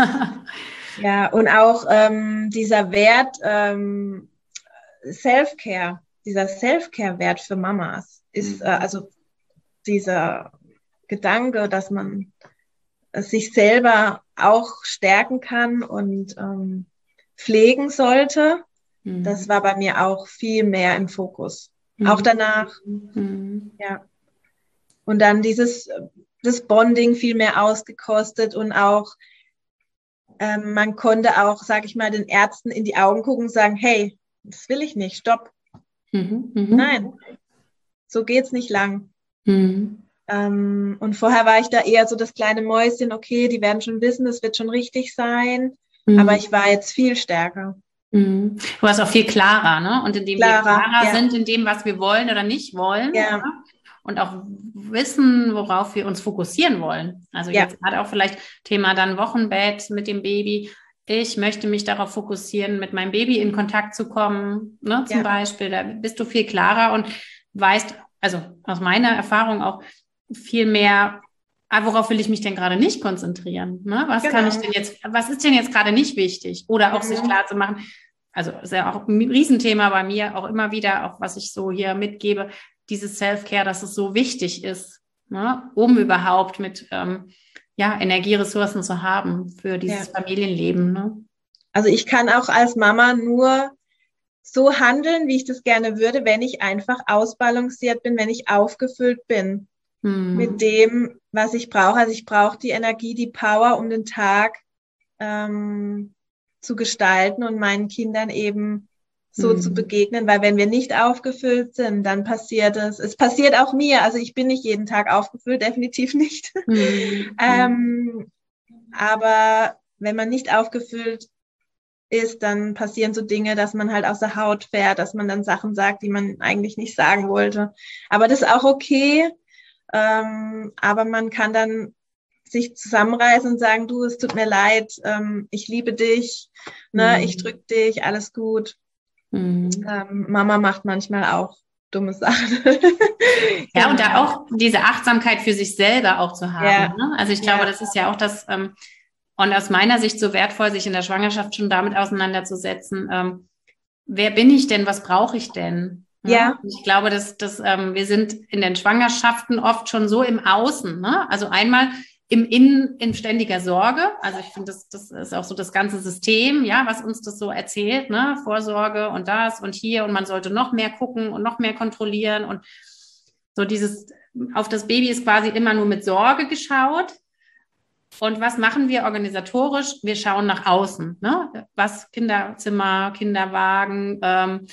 Ja, und auch ähm, dieser Wert ähm, Self-Care, dieser Self-Care-Wert für Mamas ist mhm. äh, also dieser Gedanke, dass man sich selber auch stärken kann und ähm, pflegen sollte. Mhm. Das war bei mir auch viel mehr im Fokus. Mhm. Auch danach. Mhm. Ja. Und dann dieses, das Bonding viel mehr ausgekostet und auch, ähm, man konnte auch, sag ich mal, den Ärzten in die Augen gucken und sagen, hey, das will ich nicht, stopp. Mhm. Mhm. Nein, so geht's nicht lang. Mhm. Ähm, und vorher war ich da eher so das kleine Mäuschen, okay, die werden schon wissen, es wird schon richtig sein. Mhm. Aber ich war jetzt viel stärker. Mhm. Du warst auch viel klarer, ne? Und indem klarer, wir klarer ja. sind in dem, was wir wollen oder nicht wollen. Ja. Ja? Und auch wissen, worauf wir uns fokussieren wollen. Also ja. jetzt gerade auch vielleicht Thema dann Wochenbett mit dem Baby. Ich möchte mich darauf fokussieren, mit meinem Baby in Kontakt zu kommen, ne? Zum ja. Beispiel. Da bist du viel klarer und weißt, also aus meiner Erfahrung auch, viel mehr, ah, worauf will ich mich denn gerade nicht konzentrieren? Ne? Was genau. kann ich denn jetzt, was ist denn jetzt gerade nicht wichtig? Oder auch mhm. sich klar zu machen, also ist ja auch ein Riesenthema bei mir, auch immer wieder, auch was ich so hier mitgebe, dieses Self-Care, dass es so wichtig ist, ne, um überhaupt mit ähm, ja, Energieressourcen zu haben für dieses ja. Familienleben. Ne? Also ich kann auch als Mama nur so handeln, wie ich das gerne würde, wenn ich einfach ausbalanciert bin, wenn ich aufgefüllt bin hm. mit dem, was ich brauche. Also ich brauche die Energie, die Power, um den Tag ähm, zu gestalten und meinen Kindern eben so hm. zu begegnen, weil wenn wir nicht aufgefüllt sind, dann passiert es. Es passiert auch mir, also ich bin nicht jeden Tag aufgefüllt, definitiv nicht. Hm. ähm, aber wenn man nicht aufgefüllt ist, dann passieren so Dinge, dass man halt aus der Haut fährt, dass man dann Sachen sagt, die man eigentlich nicht sagen wollte. Aber das ist auch okay. Ähm, aber man kann dann sich zusammenreißen und sagen, du, es tut mir leid, ähm, ich liebe dich, ne, mhm. ich drück dich, alles gut. Mhm. Ähm, Mama macht manchmal auch dumme Sachen. Ja, und da auch diese Achtsamkeit für sich selber auch zu haben. Ja. Ne? Also ich glaube, ja. das ist ja auch das, ähm, und aus meiner Sicht so wertvoll, sich in der Schwangerschaft schon damit auseinanderzusetzen, ähm, wer bin ich denn, was brauche ich denn? Ja. ja. Ich glaube, dass, dass ähm, wir sind in den Schwangerschaften oft schon so im Außen. Ne? Also einmal im Innen in ständiger Sorge. Also ich finde, das, das ist auch so das ganze System, ja, was uns das so erzählt, ne? Vorsorge und das und hier und man sollte noch mehr gucken und noch mehr kontrollieren und so dieses, auf das Baby ist quasi immer nur mit Sorge geschaut. Und was machen wir organisatorisch? Wir schauen nach außen, ne? Was Kinderzimmer, Kinderwagen, ähm,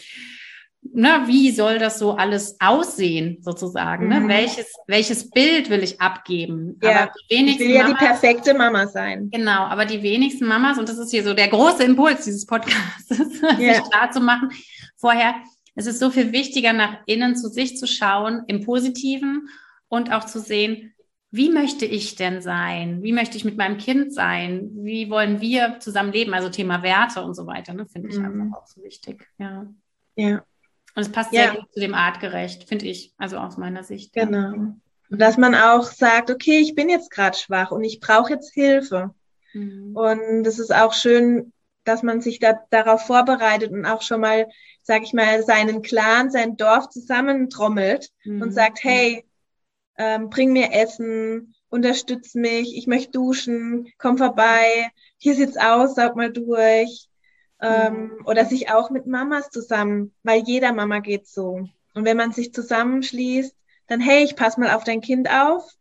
na, wie soll das so alles aussehen, sozusagen? Mhm. Ne? Welches, welches Bild will ich abgeben? Ja, aber die wenigsten ich will ja Mamas, die perfekte Mama sein. Genau, aber die wenigsten Mamas, und das ist hier so der große Impuls dieses Podcasts, ja. sich klar zu machen, vorher, es ist so viel wichtiger, nach innen zu sich zu schauen, im Positiven und auch zu sehen, wie möchte ich denn sein? Wie möchte ich mit meinem Kind sein? Wie wollen wir zusammen leben? Also Thema Werte und so weiter, ne? Finde ich mhm. einfach auch so wichtig. Ja. Ja. Und es passt ja. sehr gut zu dem artgerecht, finde ich, also aus meiner Sicht. Genau. Ja. Und dass man auch sagt, okay, ich bin jetzt gerade schwach und ich brauche jetzt Hilfe. Mhm. Und es ist auch schön, dass man sich da, darauf vorbereitet und auch schon mal, sag ich mal, seinen Clan, sein Dorf zusammentrommelt mhm. und sagt, hey, ähm, bring mir Essen, unterstütz mich, ich möchte duschen, komm vorbei, hier sieht's aus, saug mal durch. Ähm, mhm. Oder sich auch mit Mamas zusammen, weil jeder Mama geht so. Und wenn man sich zusammenschließt, dann, hey, ich pass mal auf dein Kind auf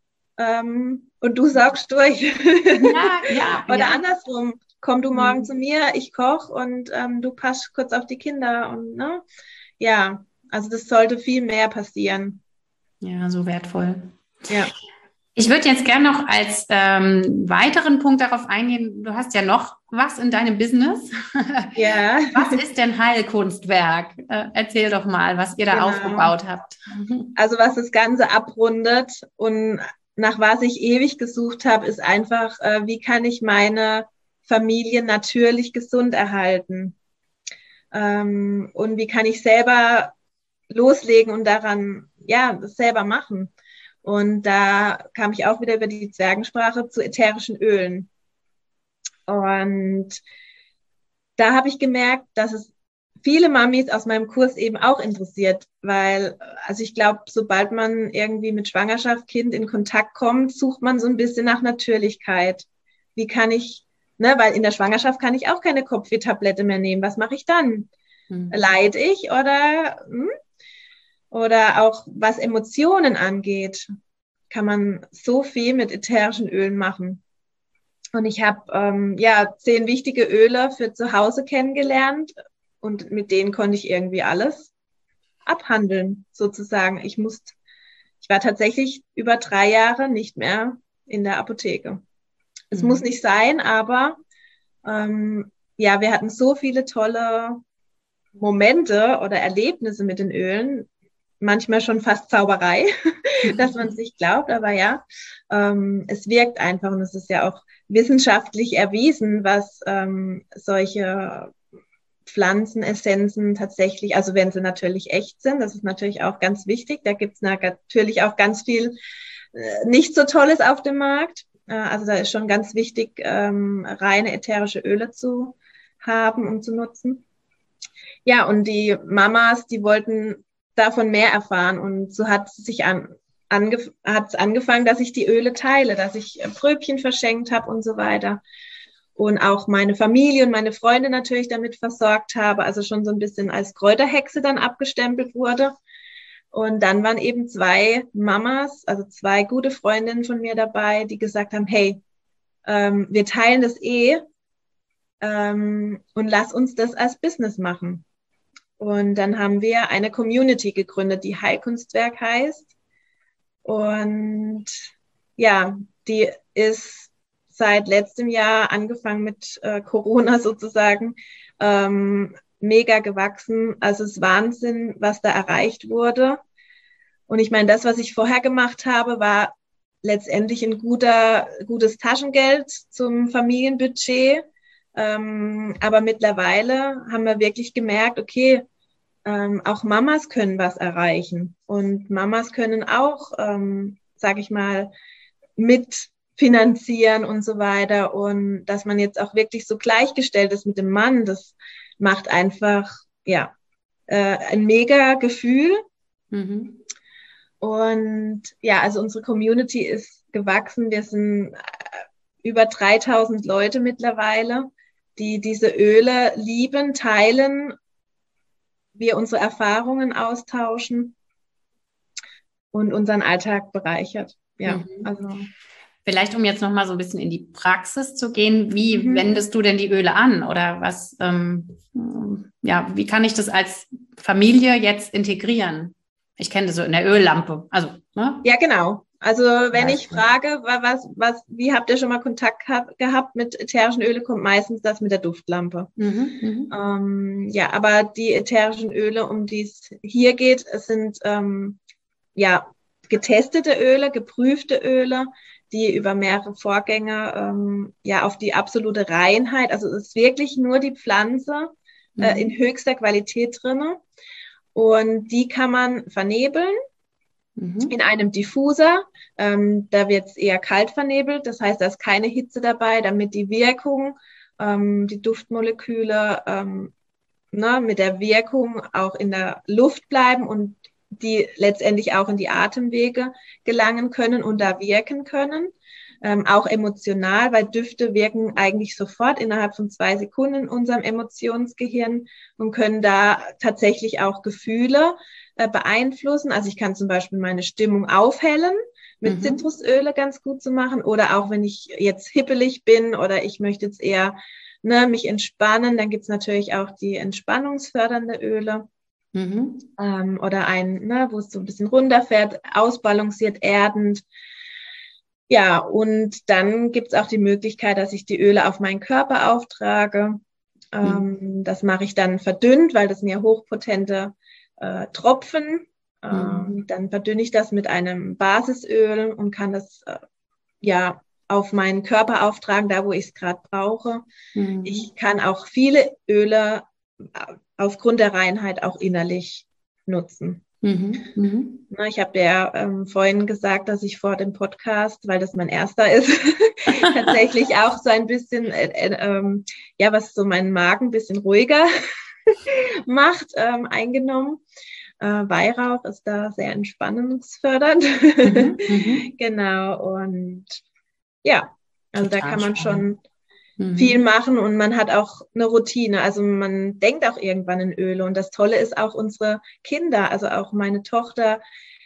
ähm, und du saugst durch. Ja, ja. Oder ja. andersrum, komm du morgen mhm. zu mir, ich koch und ähm, du passt kurz auf die Kinder. Und ne, ja, also das sollte viel mehr passieren. Ja, so wertvoll. Ja. Ich würde jetzt gerne noch als ähm, weiteren Punkt darauf eingehen, du hast ja noch was in deinem Business. Ja. Was ist denn Heilkunstwerk? Äh, erzähl doch mal, was ihr da genau. aufgebaut habt. Also was das Ganze abrundet und nach was ich ewig gesucht habe, ist einfach, äh, wie kann ich meine Familie natürlich gesund erhalten? Ähm, und wie kann ich selber loslegen und daran, ja, das selber machen? Und da kam ich auch wieder über die Zwergensprache zu ätherischen Ölen. Und da habe ich gemerkt, dass es viele Mamis aus meinem Kurs eben auch interessiert, weil, also ich glaube, sobald man irgendwie mit Schwangerschaft, Kind in Kontakt kommt, sucht man so ein bisschen nach Natürlichkeit. Wie kann ich, ne, weil in der Schwangerschaft kann ich auch keine Kopfweh-Tablette mehr nehmen. Was mache ich dann? Hm. Leide ich oder... Hm? Oder auch was Emotionen angeht, kann man so viel mit ätherischen Ölen machen. Und ich habe ähm, ja zehn wichtige Öle für zu Hause kennengelernt und mit denen konnte ich irgendwie alles abhandeln, sozusagen. Ich musste, ich war tatsächlich über drei Jahre nicht mehr in der Apotheke. Es mhm. muss nicht sein, aber ähm, ja, wir hatten so viele tolle Momente oder Erlebnisse mit den Ölen, manchmal schon fast Zauberei, dass man es nicht glaubt, aber ja, ähm, es wirkt einfach und es ist ja auch wissenschaftlich erwiesen, was ähm, solche Pflanzenessenzen tatsächlich, also wenn sie natürlich echt sind, das ist natürlich auch ganz wichtig, da gibt es natürlich auch ganz viel äh, nicht so Tolles auf dem Markt, äh, also da ist schon ganz wichtig, ähm, reine ätherische Öle zu haben und zu nutzen. Ja, und die Mamas, die wollten davon mehr erfahren. Und so hat es sich an, angef hat's angefangen, dass ich die Öle teile, dass ich Pröbchen verschenkt habe und so weiter. Und auch meine Familie und meine Freunde natürlich damit versorgt habe. Also schon so ein bisschen als Kräuterhexe dann abgestempelt wurde. Und dann waren eben zwei Mamas, also zwei gute Freundinnen von mir dabei, die gesagt haben, hey, ähm, wir teilen das eh ähm, und lass uns das als Business machen. Und dann haben wir eine Community gegründet, die Heilkunstwerk heißt. Und ja, die ist seit letztem Jahr angefangen mit äh, Corona sozusagen ähm, mega gewachsen. Also es ist Wahnsinn, was da erreicht wurde. Und ich meine, das, was ich vorher gemacht habe, war letztendlich ein guter, gutes Taschengeld zum Familienbudget. Ähm, aber mittlerweile haben wir wirklich gemerkt, okay, ähm, auch Mamas können was erreichen. Und Mamas können auch, ähm, sage ich mal, mitfinanzieren und so weiter. Und dass man jetzt auch wirklich so gleichgestellt ist mit dem Mann, das macht einfach, ja, äh, ein mega Gefühl. Mhm. Und ja, also unsere Community ist gewachsen. Wir sind über dreitausend Leute mittlerweile, die diese Öle lieben, teilen, wir unsere Erfahrungen austauschen und unseren Alltag bereichert. Ja, Mhm. also. Vielleicht, um jetzt noch mal so ein bisschen in die Praxis zu gehen, wie Mhm. wendest du denn die Öle an oder was, ähm, ja, wie kann ich das als Familie jetzt integrieren? Ich kenne das so in der Öllampe, also, ne? Ja, genau. Also wenn ich Beispiel. frage, was, was, wie habt ihr schon mal Kontakt gehabt, gehabt mit ätherischen Öle, kommt meistens das mit der Duftlampe. Mhm, mhm. Ähm, ja, aber die ätherischen Öle, um die es hier geht, es sind ähm, ja getestete Öle, geprüfte Öle, die über mehrere Vorgänge ähm, ja auf die absolute Reinheit, also es ist wirklich nur die Pflanze äh, Mhm. in höchster Qualität drinne und die kann man vernebeln Mhm. in einem Diffuser. Ähm, da wird es eher kalt vernebelt, das heißt, da ist keine Hitze dabei, damit die Wirkung, ähm, die Duftmoleküle ähm, ne, mit der Wirkung auch in der Luft bleiben und die letztendlich auch in die Atemwege gelangen können und da wirken können. Ähm, auch emotional, weil Düfte wirken eigentlich sofort innerhalb von zwei Sekunden in unserem Emotionsgehirn und können da tatsächlich auch Gefühle äh, beeinflussen. Also ich kann zum Beispiel meine Stimmung aufhellen, mit Mhm. Zitrusöle ganz gut zu machen oder auch wenn ich jetzt hippelig bin oder ich möchte jetzt eher ne, mich entspannen, dann gibt's natürlich auch die entspannungsfördernde Öle Mhm. ähm, oder ein, ne, wo es so ein bisschen runterfährt, ausbalanciert, erdend. Ja, und dann gibt's auch die Möglichkeit, dass ich die Öle auf meinen Körper auftrage. Mhm. Ähm, das mache ich dann verdünnt, weil das sind ja hochpotente äh, Tropfen. Mhm. Ähm, dann verdünne ich das mit einem Basisöl und kann das äh, ja auf meinen Körper auftragen, da wo ich es gerade brauche. Mhm. Ich kann auch viele Öle äh, aufgrund der Reinheit auch innerlich nutzen. Mhm. Mhm. Na, ich habe dir ähm, vorhin gesagt, dass ich vor dem Podcast, weil das mein erster ist, tatsächlich auch so ein bisschen, äh, äh, ähm, ja, was so meinen Magen ein bisschen ruhiger macht, ähm, eingenommen. Äh, Weihrauch ist da sehr entspannungsfördernd. Mhm. Mhm. Genau, und ja, also da Total kann man spannend. schon viel Mhm. machen und man hat auch eine Routine. Also man denkt auch irgendwann in Öle. Und das Tolle ist auch unsere Kinder, also auch meine Tochter,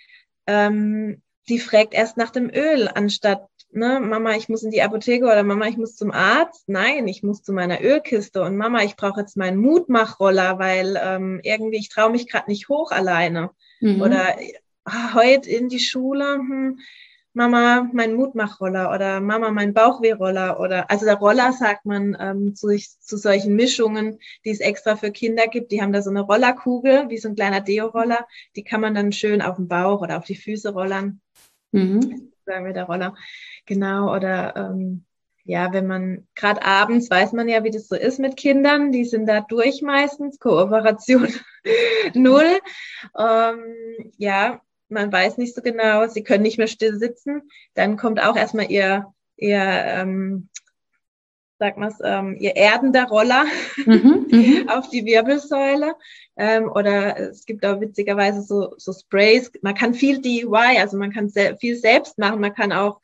ähm, die fragt erst nach dem Öl, anstatt, ne, Mama, ich muss in die Apotheke oder Mama, ich muss zum Arzt. Nein, ich muss zu meiner Ölkiste und Mama, ich brauche jetzt meinen Mutmachroller, weil ähm, irgendwie, ich traue mich gerade nicht hoch alleine. Mhm. Oder ah, heute in die Schule, hm, Mama, mein Mutmachroller oder Mama, mein Bauchwehroller oder, also der Roller sagt man ähm, zu, zu solchen Mischungen, die es extra für Kinder gibt. Die haben da so eine Rollerkugel, wie so ein kleiner Deo-Roller. Die kann man dann schön auf den Bauch oder auf die Füße rollern, Mhm. sagen wir der Roller. Genau, oder ähm, ja, wenn man, gerade abends weiß man ja, wie das so ist mit Kindern, die sind da durch meistens, Kooperation null. Ähm, ja, man weiß nicht so genau, sie können nicht mehr still sitzen. Dann kommt auch erstmal ihr, ihr ähm, sag mal's, ähm, ihr erdender Roller Mhm, mhm. auf die Wirbelsäule. Ähm, oder es gibt auch witzigerweise so, so Sprays. Man kann viel D I Y, also man kann sehr, viel selbst machen. Man kann auch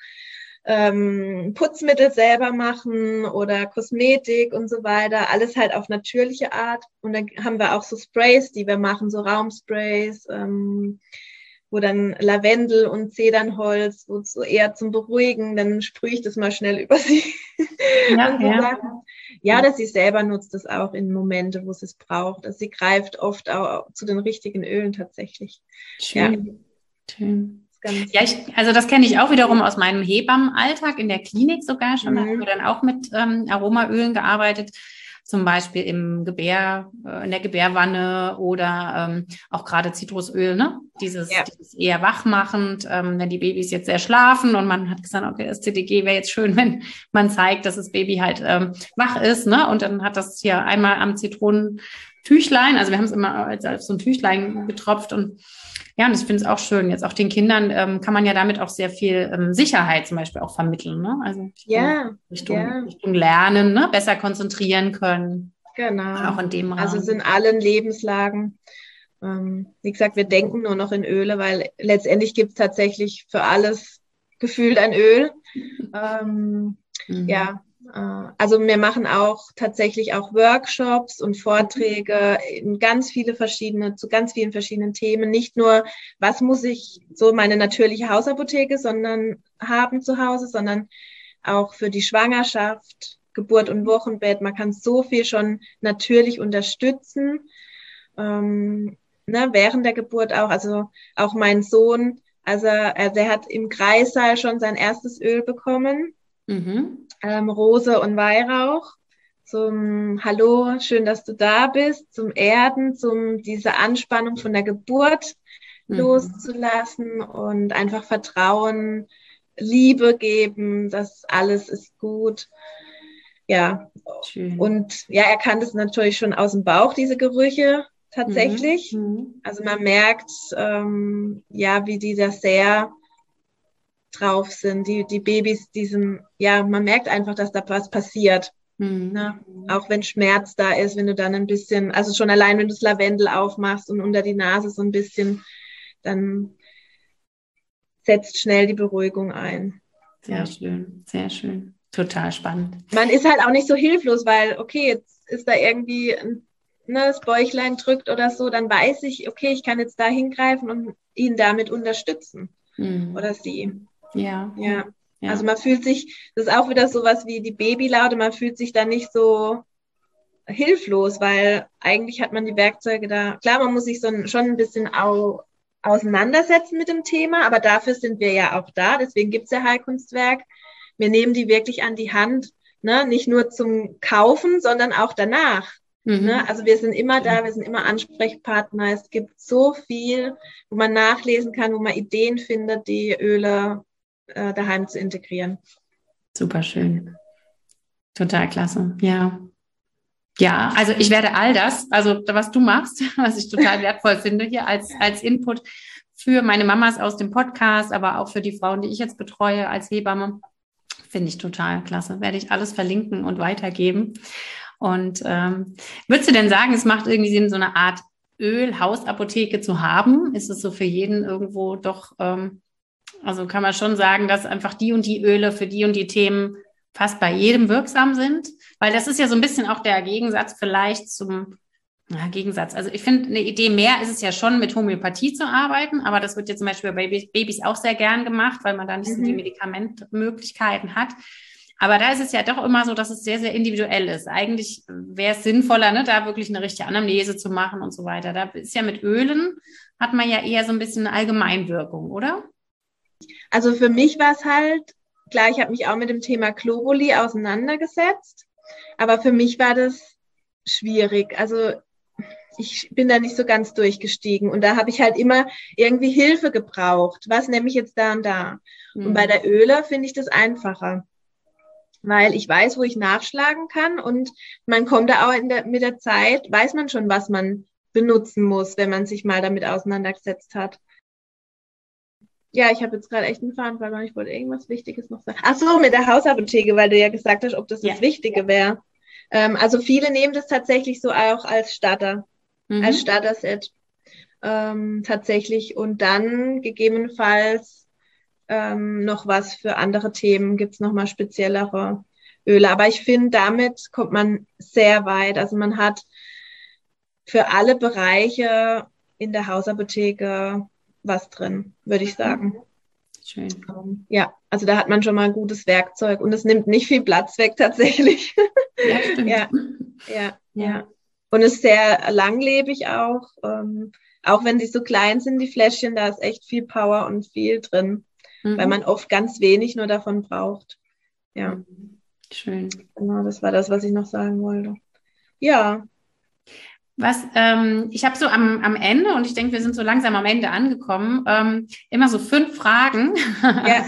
ähm, Putzmittel selber machen oder Kosmetik und so weiter. Alles halt auf natürliche Art. Und dann haben wir auch so Sprays, die wir machen, so Raumsprays, ähm, wo dann Lavendel und Zedernholz, wo so eher zum Beruhigen, dann sprühe ich das mal schnell über sie Ja, und so ja. Sachen. Ja, dass sie selber nutzt es auch in Momente, wo sie es braucht. Also sie greift oft auch zu den richtigen Ölen tatsächlich. Ja, Schön. Schön. ganz. Ja, ich, also das kenne ich auch wiederum aus meinem Hebammenalltag in der Klinik sogar schon. Da haben wir Mhm. dann auch mit ähm, Aromaölen gearbeitet, zum Beispiel im Gebär, äh, in der Gebärwanne oder ähm, auch gerade Zitrusöl, ne? Dieses, Ja. dieses eher wachmachend, ähm, wenn die Babys jetzt sehr schlafen und man hat gesagt, okay, das C T G wäre jetzt schön, wenn man zeigt, dass das Baby halt ähm, wach ist, ne? Und dann hat das hier einmal am Zitronentüchlein, also wir haben es immer als, als so ein Tüchlein getropft und ja, und ich finde es auch schön. Jetzt auch den Kindern ähm, kann man ja damit auch sehr viel ähm, Sicherheit zum Beispiel auch vermitteln. Ne? Also Ja, Richtung, ja, Richtung Lernen, ne? Besser konzentrieren können. genau. Auch in dem Also es Rahmen. in allen Lebenslagen. Ähm, wie gesagt, wir denken nur noch in Öle, weil letztendlich gibt es tatsächlich für alles gefühlt ein Öl. Ähm, Mhm. ja, äh, also wir machen auch tatsächlich auch Workshops und Vorträge in ganz viele verschiedene, zu ganz vielen verschiedenen Themen. Nicht nur, was muss ich so meine natürliche Hausapotheke, sondern haben zu Hause, sondern auch für die Schwangerschaft, Geburt und Wochenbett. Man kann so viel schon natürlich unterstützen. Ähm, ne, während der Geburt auch, also auch mein Sohn, also er, der hat im Kreissaal schon sein erstes Öl bekommen, Mhm. ähm, Rose und Weihrauch, zum Hallo, schön, dass du da bist, zum Erden, zum diese Anspannung von der Geburt Mhm. loszulassen und einfach Vertrauen, Liebe geben, dass alles ist gut. Ja, Schön. und ja, er kann das natürlich schon aus dem Bauch, diese Gerüche Mhm. tatsächlich. Mhm. Also man merkt, ähm, ja, wie die da sehr drauf sind. Die, die Babys, diesen, ja, man merkt einfach, dass da was passiert. Mhm. Ne? Auch wenn Schmerz da ist, wenn du dann ein bisschen, also schon allein, wenn du das Lavendel aufmachst und unter die Nase so ein bisschen, dann setzt schnell die Beruhigung ein. Sehr Ja. schön. Sehr schön. Total spannend. Man ist halt auch nicht so hilflos, weil, okay, jetzt ist da irgendwie ein, ne, das Bäuchlein drückt oder so, dann weiß ich, okay, ich kann jetzt da hingreifen und ihn damit unterstützen. Mhm. Oder sie. Ja, ja, Ja. Also ja. man fühlt sich, das ist auch wieder sowas wie die Babylaute, man fühlt sich da nicht so hilflos, weil eigentlich hat man die Werkzeuge da. Klar, man muss sich so ein, schon ein bisschen au, auseinandersetzen mit dem Thema, aber dafür sind wir ja auch da. Deswegen gibt es ja Heilkunstwerk. Wir nehmen die wirklich an die Hand, ne? Nicht nur zum Kaufen, sondern auch danach. Ne? Mhm. Also wir sind immer da, wir sind immer Ansprechpartner. Es gibt so viel, wo man nachlesen kann, wo man Ideen findet, die Öle äh, daheim zu integrieren. Super schön. Total klasse. Ja. Ja, also ich werde all das, also was du machst, was ich total wertvoll finde hier als, als Input für meine Mamas aus dem Podcast, aber auch für die Frauen, die ich jetzt betreue als Hebamme, finde ich total klasse. Werde ich alles verlinken und weitergeben. Und ähm, würdest du denn sagen, es macht irgendwie Sinn, so eine Art Öl-Hausapotheke zu haben? Ist es so für jeden irgendwo doch, ähm, also kann man schon sagen, dass einfach die und die Öle für die und die Themen fast bei jedem wirksam sind? Weil das ist ja so ein bisschen auch der Gegensatz vielleicht zum, ja, Gegensatz. Also ich finde, eine Idee mehr ist es ja schon, mit Homöopathie zu arbeiten, aber das wird jetzt zum Beispiel bei Babys, Babys auch sehr gern gemacht, weil man da nicht so die Mhm. Medikamentmöglichkeiten hat. Aber da ist es ja doch immer so, dass es sehr, sehr individuell ist. Eigentlich wäre es sinnvoller, ne, da wirklich eine richtige Anamnese zu machen und so weiter. Da ist ja mit Ölen, hat man ja eher so ein bisschen eine Allgemeinwirkung, oder? Also für mich war es halt, klar, ich habe mich auch mit dem Thema Globuli auseinandergesetzt, aber für mich war das schwierig. Also ich bin da nicht so ganz durchgestiegen und da habe ich halt immer irgendwie Hilfe gebraucht. Was nehme ich jetzt da und da? Und bei Hm. der Öle finde ich das einfacher, weil ich weiß, wo ich nachschlagen kann und man kommt da auch in der, mit der Zeit, weiß man schon, was man benutzen muss, wenn man sich mal damit auseinandergesetzt hat. Ja, ich habe jetzt gerade echt einen Faden verloren. Ich wollte irgendwas Wichtiges noch sagen. Ach so, mit der Hausapotheke, weil du ja gesagt hast, ob das Ja. das Wichtige wäre. Ähm, also viele nehmen das tatsächlich so auch als Starter, Mhm. als Starter-Set ähm, tatsächlich. Und dann gegebenenfalls ähm, noch was für andere Themen, gibt es nochmal speziellere Öle. Aber ich finde, damit kommt man sehr weit. Also man hat für alle Bereiche in der Hausapotheke was drin, würde ich sagen. Schön. Um, ja, also da hat man schon mal ein gutes Werkzeug und es nimmt nicht viel Platz weg tatsächlich. Ja, stimmt. Ja, ja, Ja. ja. Und ist sehr langlebig auch. Ähm, auch wenn die so klein sind, die Fläschchen, da ist echt viel Power und viel drin, Mhm. weil man oft ganz wenig nur davon braucht. Ja, Schön. genau, das war das, was ich noch sagen wollte. Ja, Was, ähm, ich habe so am, am Ende, und ich denke, wir sind so langsam am Ende angekommen, ähm, immer so fünf Fragen, ja,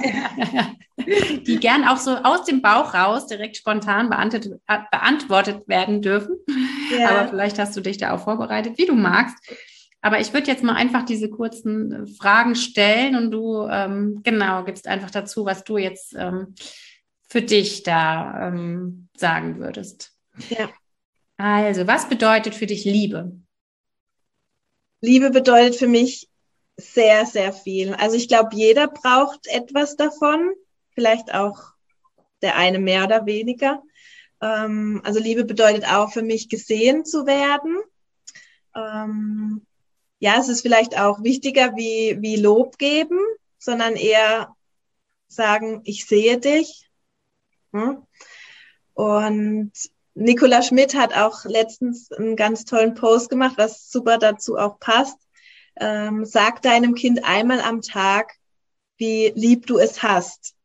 die gern auch so aus dem Bauch raus direkt spontan beantwortet, äh, beantwortet werden dürfen. ja. Aber vielleicht hast du dich da auch vorbereitet, wie du magst. Aber ich würde jetzt mal einfach diese kurzen Fragen stellen und du, ähm, genau, gibst einfach dazu, was du jetzt ähm, für dich da ähm, sagen würdest. Ja. Also, was bedeutet für dich Liebe? Liebe bedeutet für mich sehr, sehr viel. Also ich glaube, jeder braucht etwas davon, vielleicht auch der eine mehr oder weniger. Ähm, also Liebe bedeutet auch für mich, gesehen zu werden. Ähm, ja, es ist vielleicht auch wichtiger wie, wie Lob geben, sondern eher sagen, ich sehe dich. Hm? Und Nicola Schmidt hat auch letztens einen ganz tollen Post gemacht, was super dazu auch passt. Ähm, sag deinem Kind einmal am Tag, wie lieb du es hast.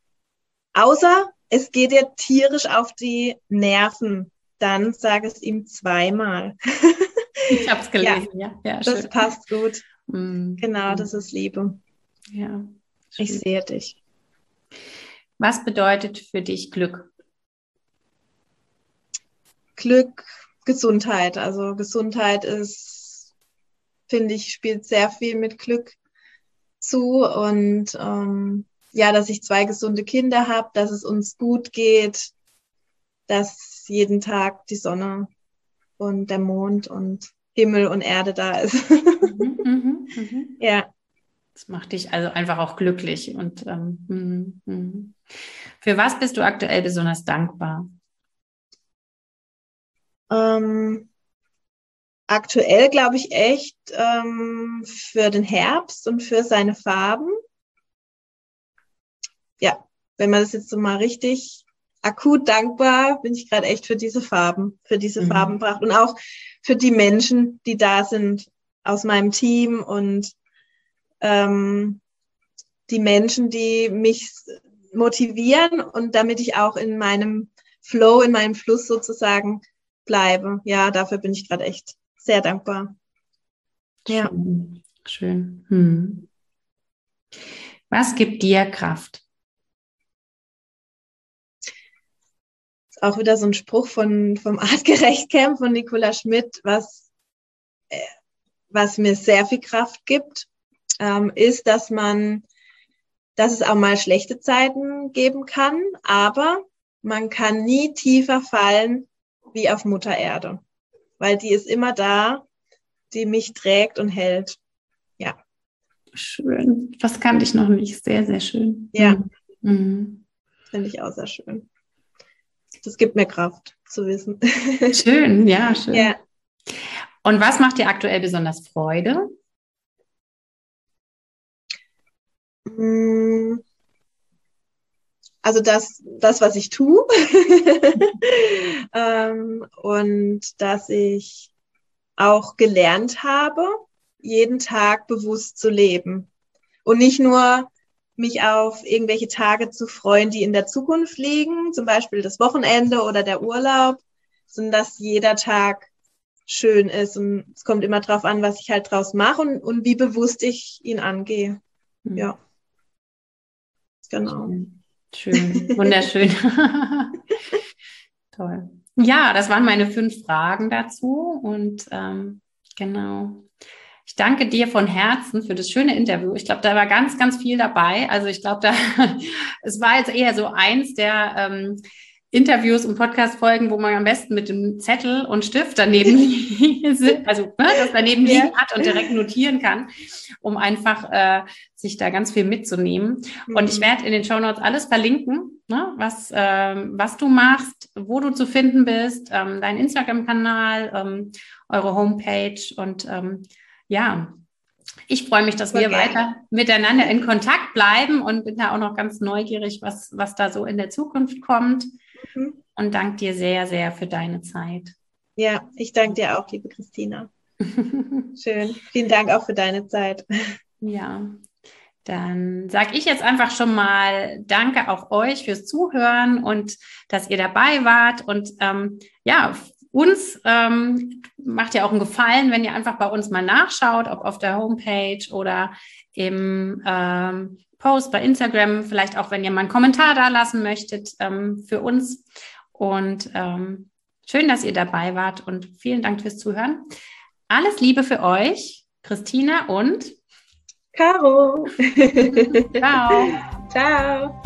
Außer es geht dir tierisch auf die Nerven, dann sag es ihm zweimal. Ich habe es gelesen, ja. Ja, ja, das schön. passt gut. Mm. Genau, das ist Liebe. Ja, ich schön. sehe dich. Was bedeutet für dich Glück? Glück, Gesundheit. Also Gesundheit ist, finde ich, spielt sehr viel mit Glück zu. Und ähm, ja, dass ich zwei gesunde Kinder habe, dass es uns gut geht, dass jeden Tag die Sonne und der Mond und Himmel und Erde da ist. Mhm, mhm, mhm. Ja. Das macht dich also einfach auch glücklich. Und ähm, mhm, mhm. Für was bist du aktuell besonders dankbar? Ähm, aktuell glaube ich echt ähm, für den Herbst und für seine Farben. Ja, wenn man das jetzt so mal richtig akut dankbar, bin ich gerade echt für diese Farben, für diese Mhm. Farbenpracht und auch für die Menschen, die da sind aus meinem Team und ähm, die Menschen, die mich motivieren und damit ich auch in meinem Flow, in meinem Fluss sozusagen bleibe. Ja, dafür bin ich gerade echt sehr dankbar. Ja. Schön. Schön. Hm. Was gibt dir Kraft? Ist auch wieder so ein Spruch von, vom Artgerecht Camp von Nicola Schmidt, was, äh, was mir sehr viel Kraft gibt, ähm, ist, dass man, dass es auch mal schlechte Zeiten geben kann, aber man kann nie tiefer fallen wie auf Mutter Erde, weil die ist immer da, die mich trägt und hält. Ja. Schön. Das kannte ich noch nicht. Sehr, sehr schön. Ja. Mhm. Finde ich auch sehr schön. Das gibt mir Kraft zu wissen. Schön, ja, schön. Ja. Und was macht dir aktuell besonders Freude? Also das, das, was ich tue. ähm, und dass ich auch gelernt habe, jeden Tag bewusst zu leben. Und nicht nur mich auf irgendwelche Tage zu freuen, die in der Zukunft liegen, zum Beispiel das Wochenende oder der Urlaub, sondern dass jeder Tag schön ist. Und es kommt immer drauf an, was ich halt draus mache und, und wie bewusst ich ihn angehe. Mhm. Ja. Genau. Schön, schön. Wunderschön. Toll. Ja, das waren meine fünf Fragen dazu. Und ähm, genau. Ich danke dir von Herzen für das schöne Interview. Ich glaube, da war ganz, ganz viel dabei. Also ich glaube, da es war jetzt eher so eins der ähm, Interviews und Podcast-Folgen, wo man am besten mit dem Zettel und Stift daneben also ne, das daneben ja. liegen hat und direkt notieren kann, um einfach äh, sich da ganz viel mitzunehmen. Mhm. Und ich werde in den Shownotes alles verlinken, ne, was ähm, was du machst, wo du zu finden bist, ähm, dein Instagram-Kanal, ähm, eure Homepage und ähm, ja, ich freue mich, dass wir okay. weiter miteinander in Kontakt bleiben und bin da auch noch ganz neugierig, was, was da so in der Zukunft kommt. Mhm. Und danke dir sehr, sehr für deine Zeit. Ja, ich danke dir auch, liebe Christina. Schön. Vielen Dank auch für deine Zeit. Ja, dann sage ich jetzt einfach schon mal Danke auch euch fürs Zuhören und dass ihr dabei wart. Und ähm, ja, uns ähm, macht ja auch einen Gefallen, wenn ihr einfach bei uns mal nachschaut, ob auf der Homepage oder im ähm, Post bei Instagram, vielleicht auch, wenn ihr mal einen Kommentar da lassen möchtet ähm, für uns. Und ähm, schön, dass ihr dabei wart und vielen Dank fürs Zuhören. Alles Liebe für euch, Christina und Caro. Ciao. Ciao.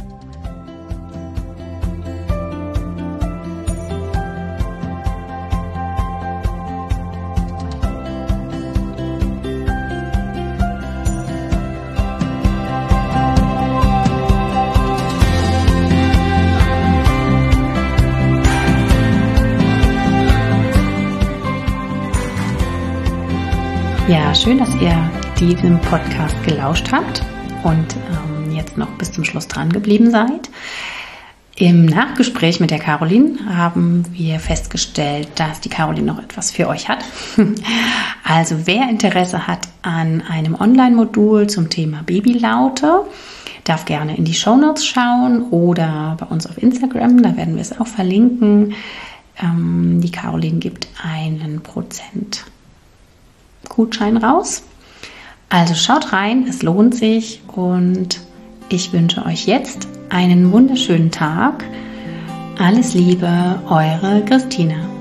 Ja, schön, dass ihr diesem Podcast gelauscht habt und ähm, jetzt noch bis zum Schluss dran geblieben seid. Im Nachgespräch mit der Caroline haben wir festgestellt, dass die Caroline noch etwas für euch hat. Also wer Interesse hat an einem Online-Modul zum Thema Babylaute, darf gerne in die Shownotes schauen oder bei uns auf Instagram, da werden wir es auch verlinken. Ähm, die Caroline gibt einen Prozent Gutschein raus. Also schaut rein, es lohnt sich und ich wünsche euch jetzt einen wunderschönen Tag. Alles Liebe, eure Christina.